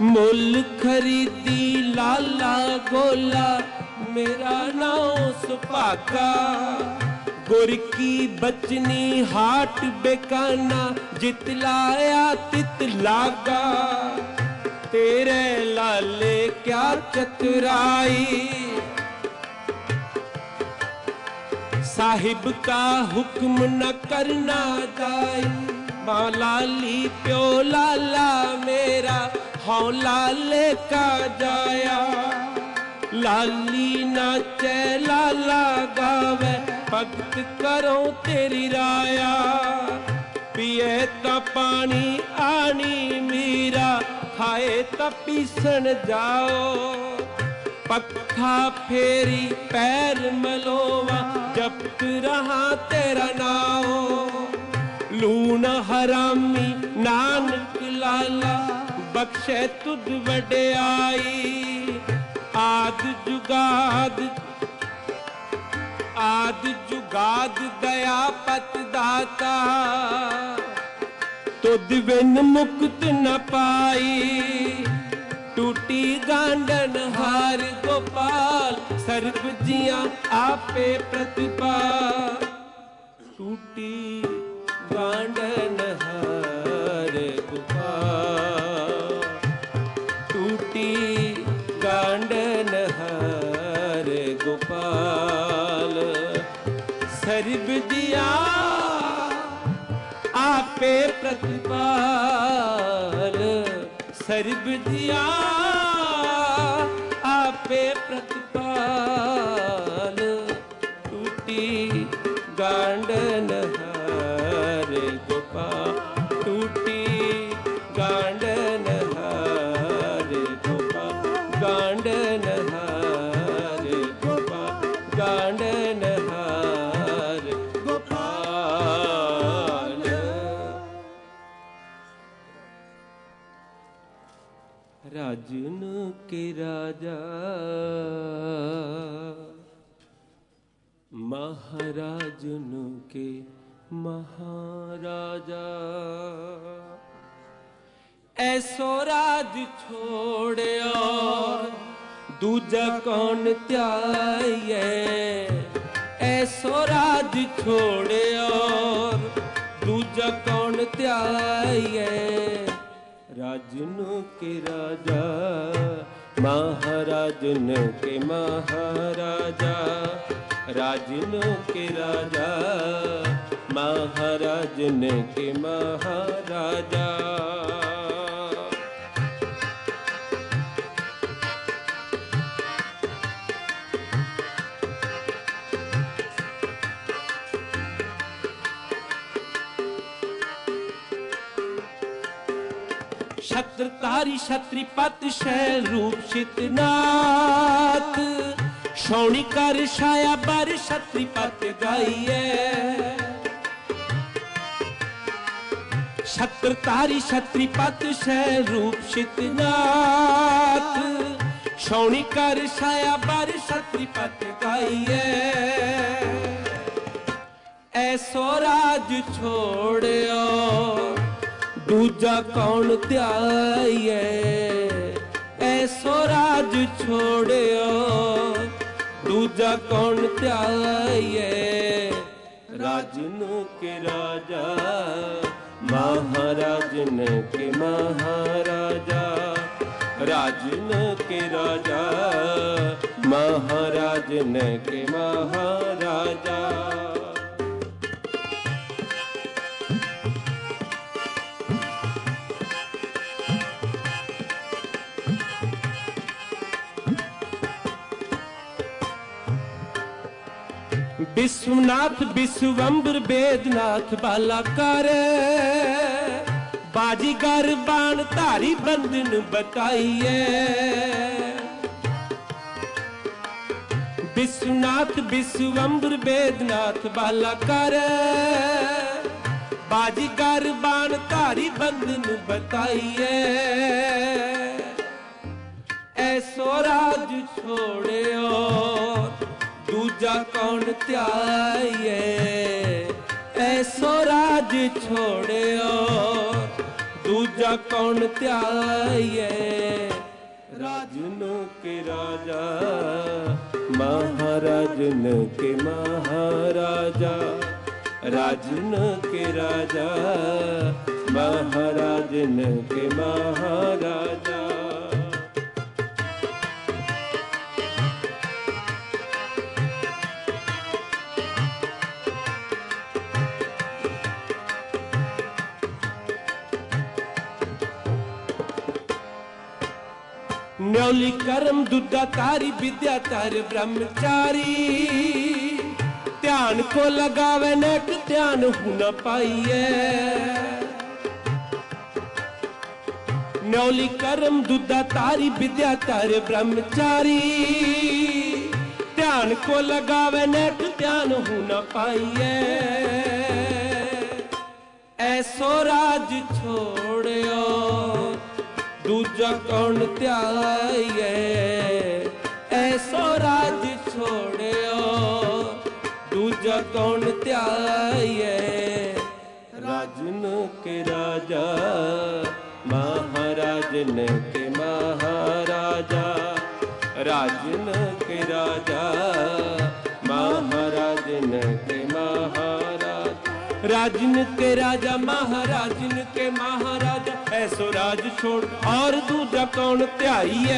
मुल खरीदी लाला गोला मेरा नाम सुभागा। गुर की बचनी हाट बेकाना जितलाया तित लागा। तेरे लाले क्या चतुराई साहिब का हुक्म न करना दाई। माँ लाली प्यो लाला मेरा हाँ लाले का जाया। लाली नाचे लाला गावे भगत करो तेरी राया। पिए ता पानी आनी मीरा खाए ता पीसन जाओ। पक्खा फेरी पैर मलोवा जपत रहा तेरा नाओ। लून हरामी नानक लाला बख्शे तुद वड्याई। आद जुगाद दया पत दाता तुद बिन मुक्त न पाई। टूटी गांडन हार गोपाल सर्व जिया आपे प्रतिपाल। टूटी गांडन हार गोपाल टूटी गांडन हार गोपाल सर्व जिया आपे प्रतिपाल। सर्व जिया आपे प्रतिपाल। टूटी गांडन हार गोपाल टूटी गांडन हार गोपाल। गांडन हार गोपाल गांडन हार गोपाल। राजन के राजा महाराजन के महाराजा। ऐसो राज छोड़ो दूजा कौन त्याये। ऐसो राज छोड़ो दूजा कौन त्याये। राजन के राजा महाराजन के महाराजा। राजन के राजा महाराजन के महाराजा। छत्रधारी छत्रीपत शैल रूप शीतनाथ। शौणी कर छाया बर छत्रीपत गाइए। छत्रधारी छत्रीपत शैल रूप शीतनाथ। शौणी कर छाया बर छत्रीपत गाइए। ऐसो राज छोड़ो दूजा कौन त्याये। ऐसो राज छोड़ो दूजा कौन त्याये। राजन के राजा महाराजन के महाराजा। राजन के राजा महाराजन के महाराजा। विश्वनाथ विश्वम्बर वेदनाथ बालाकार। बाजीगर बाण धारी बंधन बताइए। विश्वनाथ विश्वम्बर वेदनाथ बालाकार। बाजीगर बाण धारी बंधन बताइए। ऐसो राज छोड़ो दूजा कौन त्याये। ऐसो राज छोड़ो दूजा दूजा कौन त्याये। राजन के राजा महाराजन के महाराजा, राजन के राजा महाराजन के महाराजा। न्योली कर्म दुद्धा तारी विद्या तार ब्रह्मचारी, ध्यान को लगावे नेक ध्यान हुना पाइए। न्योली कर्म दुद्धा तारी विद्या तार ब्रह्मचारी, ध्यान को लगावे नेक ध्यान हुना पाइए। ऐसो राज छोड़ियो दूजा कौन त्याये। ऐसो राज छोड़ियो दूजा कौन त्याये। राजन के राजा महाराजन के महाराजा, राजन के राजा महाराजन के महाराजा, राजन के राजा महाराजन के महाराजा। ऐसो राज छोड़ और दूजा कौन त्याइए।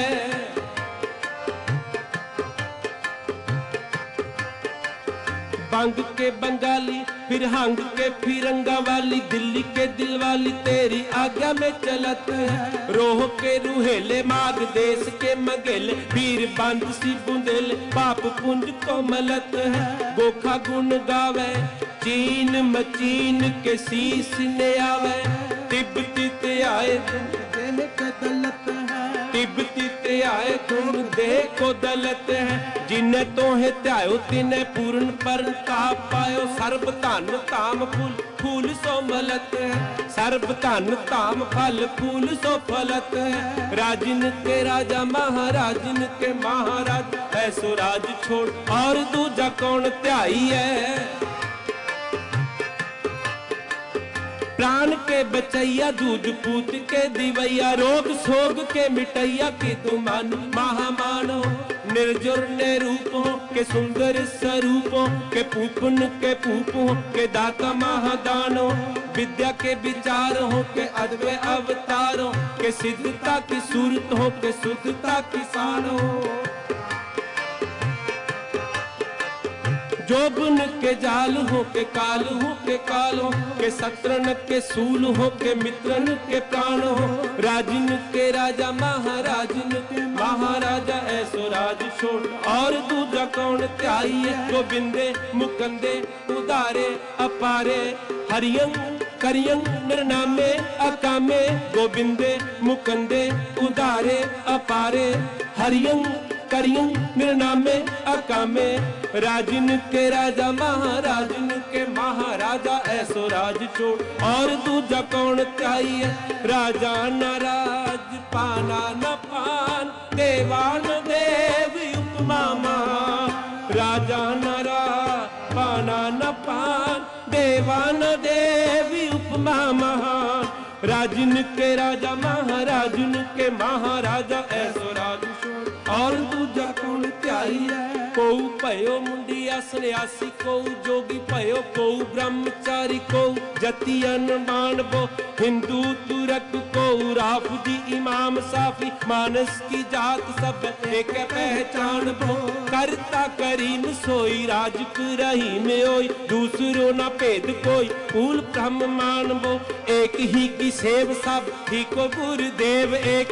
बंग के बंगाली फिर हंग के फिरंगा वाली, दिल्ली के दिल वाली तेरी आज्ञा में चलत है। रोह के रूहेले माग देश के मगेले, वीर बंद सी बुंदेले पाप पुंज को मलत है। गोखा गुण गावे चीन मचीन के शीश ने आवे, तिब्बती ते आए तुम देह को दलत है। तिब्बती ते आए तुम देह को दलत है। जिन्हें तोहे त्यायो तिन्हें पूर्ण पर्ण का पायो। सर्ब धन ताम फूल फूल सो मलत है। सर्ब धन ताम फल फूल सो फलत है। राजन के राजा महाराजन के महाराज, ऐसो राज छोड़ और दूजा कौन त्याई है। प्राण के बचैया दूध पूत के दिवैया, रोग सोग के मिटैया की तुम महामानो। निर्जुर ने रूप हो के सुंदर स्वरूप हो, के पूपन के पूप हो के दाता महादानो। विद्या के विचार हो के अद्वै अवतार हो, के सिद्धता की सूरत हो के शुद्धता की शान हो। जोबन के जाल हो के काल हो के काल हो, के शत्रन के सूल हो के मित्रन के प्राण हो। राजन के राजा महाराजन के महाराजा, ऐसो राज छोड़ और दूजा कौन त्याइए। गोविंदे मुकंदे उदारे अपारे, हरियंग करियंग निर्नामे अकामे। गोविंदे मुकंदे उदारे अपारे, हरियंग करियंग निर्नामे अकामे। राजन के राजा महाराजन के महाराजा, ऐसो राज छोड़ और दूजा कौन त्याइए। राजा न राज पाना न पान, देवान देव उपमा महान। राजा न राज पाना न पान, देवान देव उपमा महान। राजन के राजा महाराजन के महाराजा, ऐसो राज छोड़ और दूजा कौन त्याइए। कोऊ भयो मुंडिया सन्यासी, कोऊ जोगी भयो, कोऊ ब्रह्मचारी, कोऊ जतियन मानबो। हिंदू तुरक कोऊ राफजी इमाम साफी, मानस की जात सब एक पहचान बो। करता करीम सोई राजक रहीम होई, दूसरो न भेद कोई कूल ब्रह्म मानबो। एक ही की सेव सब ही को गुरुदेव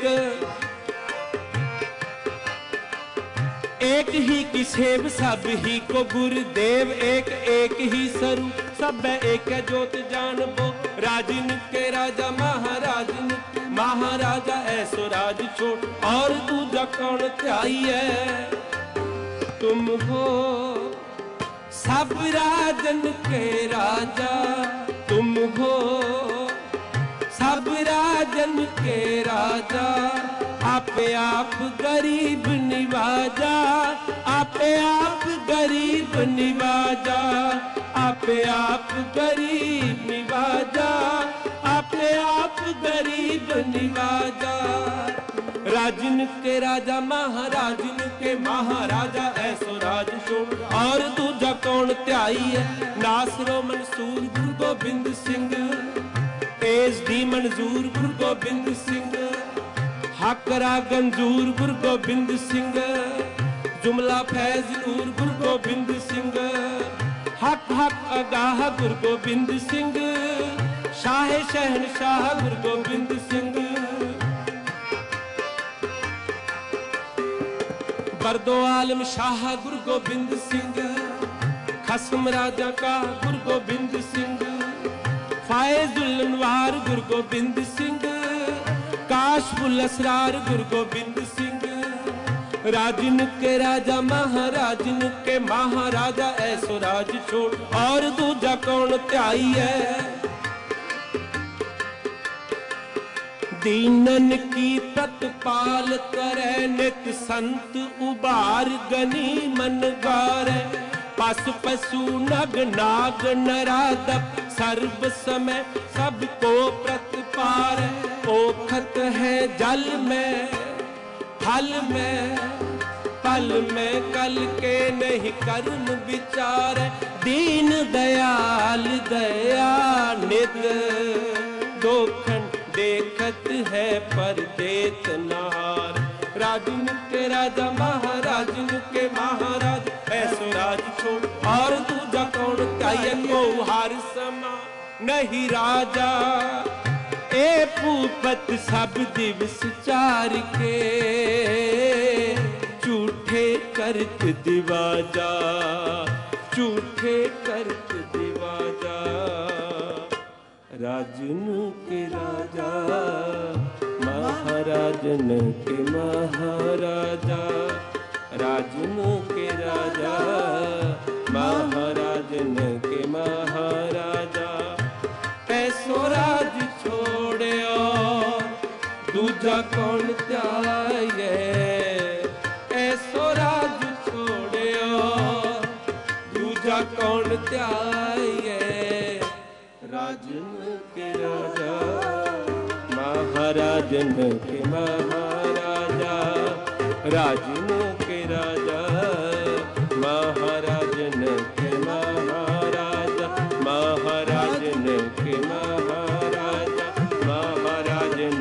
एक ही की सेव सब ही को गुरुदेव एक। एक ही स्वरूप सब एक ज्योत जानबो। राजन के राजा महाराजन महाराजा, ऐसो राज छोड़ और दूजा कौन त्याइए। तुम हो सब राजन के राजा, तुम हो सब राजन के राजा। आपे आप गरीब निवाजा, आपे आप गरीब निवाजा। आपे आप गरीब निवाजा, आपे अपने आप गरीब निवाजा। राजन के राजा महाराजन के महाराजा ऐसो राज छोड़ और दूजा कौन ध्याई है। नासरो मंसूर गुरु गोबिंद सिंह, तेज दी मंजूर गुरु गोबिंद सिंह, हकरा गंजूर गुरु गोबिंद सिंह, जुमला फैज नूर गुरु गोबिंद सिंह, हक हक अगाह गुरु गोबिंद सिंह, शाह शहनशाह गुरु गोबिंद सिंह। बरदो आलम शाह गुरु गोबिंद सिंह, खसम राजा का गुरु गोबिंद सिंह, फायजुल अनवार गुरु गोबिंद सिंह, काशफुल असरार गुरु गोबिंद सिंह। राजन के राजा महाराजन के महाराजा ऐसो राज छोड़ और दूजा कौन ध्याई है। दीनन की प्रतिपाल करे नित संत उबार गनी मन गारे। पशु पशु नग नाग नरादप सर्व समय सबको प्रतिपार। ओखत है जल में फल में पल में कल के नहीं कर्म विचार। दीन दयाल दया नित दोखन देखत है पर देत नार। राजन के राजा महाराजन के महाराज ऐसो राज छोड़ और दूजा कौन ध्याई। को हर समा नहीं राजा ए भूपत सब दिवस चार के। झूठे करत दिवाजा झूठे करत दिवाजा। राजन के राजा महाराजन के महाराजा। राजन के राजा महाराजन के महाराजा। ऐसो राज छोड़ो दूजा कौन ध्याए। ऐसो राज छोड़ो दूजा कौन ध्याए। राजन के राजा महाराजन के महाराजा। राजन के राजा महाराजन के महाराजा। महाराजन के महाराजा महाराजन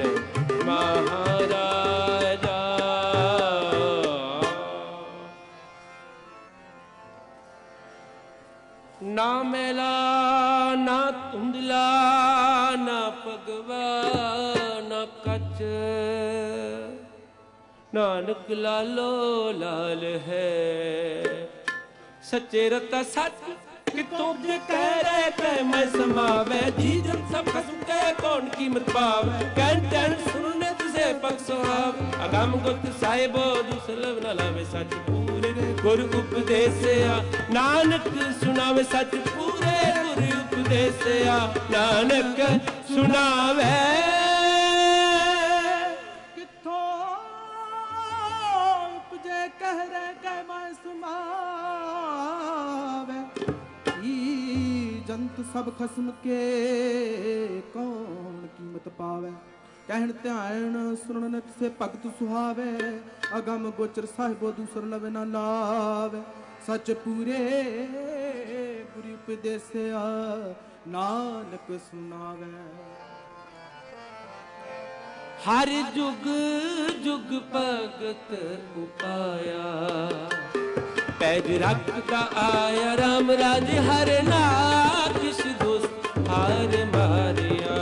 महाराजा। ना मेला ना धुंधला ना पगवा ना कच। नानक लालो लाल है सच्चे रता सच। कितों जे कह रहे कह मैं समावे। जी जन सब खसम कह कौन कीमत पावे। कहन तैन सुनने तुझे पग सुहाव। अगम गुप्त साहिबो दुसलभ न लावे सच पूरे। गुरु उपदेसिया नानक सुनावे सच पूरे। गुरु उपदेसिया नानक सुनावे। किथों उपजे कह रहे कह मैं सुनावे। जंत सब खसम के कौन कीमत पावे। कहन ध्यान सुनन नित से भगत सुहावे। अगम गोचर साहिबो दूसर लवे न लावे। सच पूरे गुरु उपदेसिया नानक सुनावे। हर जुग जुग भगत उपाया। पैज रखता आया राम राज हर नाकिश दुष्ट हार मारिया।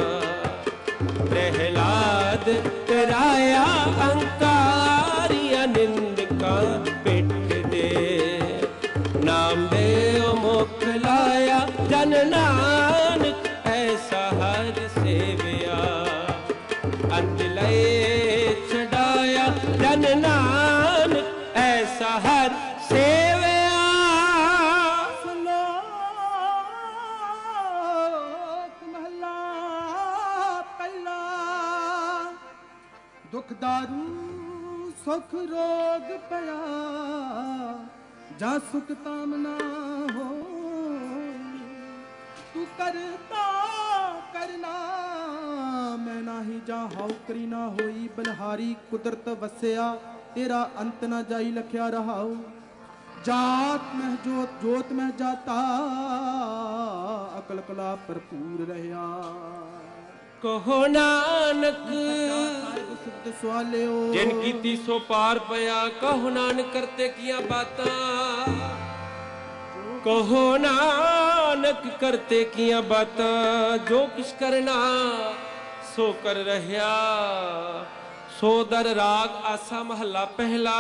प्रहलाद कराया अंकारिया निंदका पिठ दे। नाम दे मोक्ष लाया जन नानक ऐसा हर सेविया। अंत लय छड़ाया जन नानक ऐसा हर सेविया। श्लोक महला पहला। दुख दारू सुख रोग पया। जा सुख तामना हो तू करता करना ਮੈਂ ਨਾਹੀ ਜਾਂ ਹਾਉ ਕਰੀ ਨਾ ਹੋਈ ਬਲਹਾਰੀ ਕੁਦਰਤ ਵਸਿਆ ਤੇਰਾ ਅੰਤ ਨਾ ਜਾਈ ਲਖਿਆ ਰਹਾਉ ਜਾਤ ਮਹਿ ਜੋਤ ਜੋਤ ਮਹਿ ਜਾਤਾ ਅਕਲ ਕਲਾ ਭਰਪੂਰ ਰਹਿਆ ਕਹੋ ਨਾਨਕ ਸਿਫਤ ਸਵਾਲਿਓ ਜਿਨ ਕੀਤੀ ਸੋ ਪਾਰ ਪਿਆ ਕਹੋ ਨਾਨਕ ਕਰਤੇ ਕੀਆਂ ਬਾਤਾਂ ਕਹੋ ਨਾਨਕ ਕਰਤੇ ਕੀਆਂ ਬਾਤਾਂ ਜੋ ਕਿਛ ਕਰਨਾ ਸੋ ਕਰ ਰਹਿਆ ਸੋ ਦਰ ਰਾਗ ਆਸਾ ਮਹੱਲਾ ਪਹਿਲਾ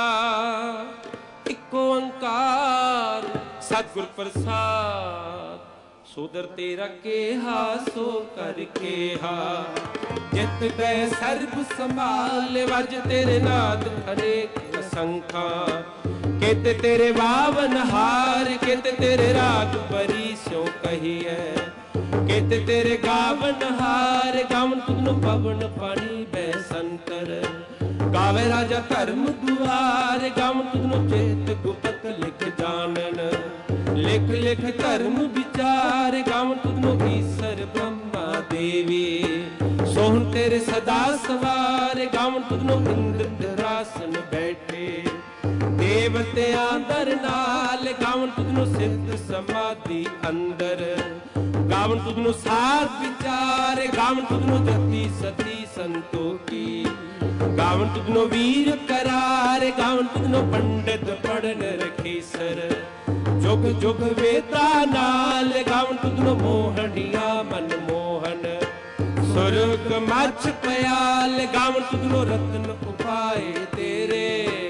ਇੱਕ ਓੰਕਾਰ ਸਤਿਗੁਰ ਪ੍ਰਸਾਦ ਸੋਦਰ ਤੇਰਾ ਕੇਹਾ ਸੋ ਕਰ ਕੇਹਾ ਜਿਤ ਗਏ ਸਰਬ ਸੰਭਾਲ ਵਜ ਤੇਰੇ ਨਾਦ ਅਨੇਕ ਅਸੰਖਾ ਕਿਤ ਤੇਰੇ ਬਾਵਨ ਹਾਰ ਕਿਤ ਤੇਰੇ ਰਾਗ ਬਰੀ ਸੋ ਕਹੀਐ ਕਿਤ ਤੇਰੇ ਗਾਵਨ ਹਾਰ ਗਾਵਨ ਤੁਧਨੂੰ ਪਵਨ ਪਾਣੀ ਬੈ ਸੰਤਰ ਗਾਵੇ ਰਾਜਾ ਧਰਮ ਦੁਆਰ ਗਾਵਨ ਤੁਧਨੂੰ ਚੇਤ ਗੁਪਤ ਲਿਖ ਜਾਣਨ ਲਿਖ ਲਿਖ ਧਰਮ ਵਿਚਾਰ ਗਾਵਨ ਤੁਧਨੂੰ ਈਸਰ ਬ੍ਰਹਮਾ ਦੇਵੀ ਸੋਹਣ ਤੇਰੇ ਸਦਾ ਸਵਾਰ ਗਾਵਨ ਤੁਧਨੂੰ ਇੰਦਰਾਸਨ ਬੈਠੇ ਦੇਵਤਿਆਂ ਦਰ ਨਾਲ ਗਾਵਨ ਤੁਧਨੂੰ ਸਿੱਧ ਸਮਾਧੀ ਅੰਦਰ ਗਾਵਨ ਤੁਧਨੂੰ ਸਾਧ ਵਿਚਾਰ ਗਾਵਨ ਤੁਧਨੂੰ ਜਤੀ ਸਤੀ ਸੰਤੋਖੀ ਗਾਵਨ ਤੁਧਨੂੰ ਵੀਰ ਕਰਾਰ ਗਾਵਨ ਤੁਧਨੂੰ ਪੰਡਿਤ ਪੜਨ ਰਖੀਸਰ ਜੁਗ ਜੁਗ ਵੇਦਾ ਨਾਲ ਗਾਵਨ ਤੁਧਨੂੰ ਮੋਹਣੀਆਂ ਮਨ ਮੋਹਨ ਸੁਰਗ ਮੱਛ ਪਿਆਲ ਗਾਵਨ ਤੁਧਨੂੰ ਰਤਨ ਉਪਾਏ ਤੇਰੇ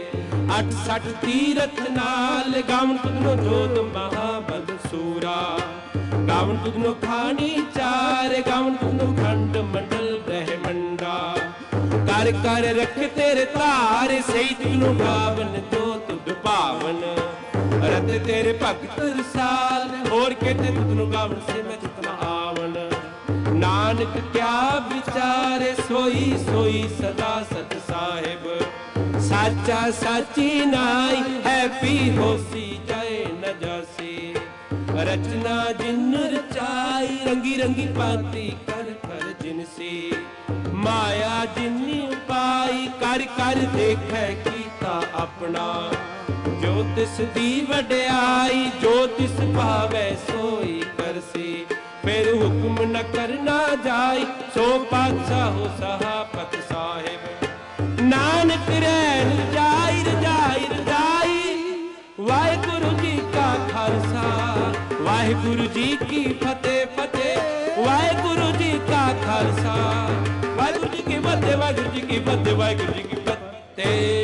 68 ਤੀਰਥ ਨਾਲ ਗਾਵਨ ਤੁਧਨੂੰ ਜੋਤ ਮਹਾਬਲ ਸੂਰਾ ਗਾਵਨ ਤੁਧਨੂੰ ਖਾਣੀ ਚਾਰ ਗਾਵਨ ਤੁਧਨੂੰ ਖੰਡ ਮੰਡਲ ਬ੍ਰਹਮੰਡਾ ਕਰ ਕਰ ਰੱਖ ਤੇਰੇ ਧਾਰ ਸਹੀ ਤੁਧਨੂੰ ਗਾਵਨ ਜੋ ਤੁਧ ਭਾਵਨ ਰਤ ਤੇਰੇ ਭਗਤ ਰਸਾਲ ਹੋਰ ਕਿਤੇ ਤੁਧਨੂੰ ਗਾਵਨ ਸੇ ਮੈਂ ਚਿਤਨਾ ਆਵਨ ਨਾਨਕ ਕਿਆ ਵਿਚਾਰੇ ਸੋਈ ਸੋਈ ਸਦਾ ਸਤ ਸਾਹਿਬ ਸਾਚਾ ਸਾਚੀ ਨਾਈ ਹੈ ਪੀ ਹੋਸੀ ਜਾਏ ਨ ਜਾਸੀ ਰਚਨਾ ਜਿਨ ਰਚਾਈ ਰੰਗੀ ਰੰਗੀ ਪਾਤੀ ਕਰ ਕਰ ਜਿਨਸੀ ਮਾਇਆ ਜਿਨੀ ਪਾਈ ਕਰ ਕਰ ਦੇਖੈ ਕੀਤਾ ਆਪਣਾ ਜੋ ਤਿਸ ਦੀ ਵਡਿਆਈ ਜੋ ਤਿਸ ਭਾਵੈ ਸੋਈ ਕਰਸੀ ਫਿਰ ਹੁਕਮ ਨ ਕਰਨਾ ਜਾਈ ਸੋ ਪਾਤਸ਼ਾਹੋ ਸਹਾਪਤ ਸਾਹਿਬ ਨਾਨਕ ਰਹਿ ਰਜਾਈ ਰਜਾਈ ਰਜਾਈ ਵਾਹਿਗੁਰੂ ਜੀ ਕਾ ਖਾਲਸਾ ਵਾਹਿਗੁਰੂ ਜੀ ਕੀ ਫਤਿਹ ਫਤਿਹ ਵਾਹਿਗੁਰੂ ਜੀ ਕਾ ਖਾਲਸਾ ਵਾਹਿਗੁਰੂ ਜੀ ਕੀ ਫਤਿਹ ਵਾਹਿਗੁਰੂ ਜੀ ਕੀ ਫਤਿਹ ਵਾਹਿਗੁਰੂ ਜੀ ਕੀ ਫਤਿਹ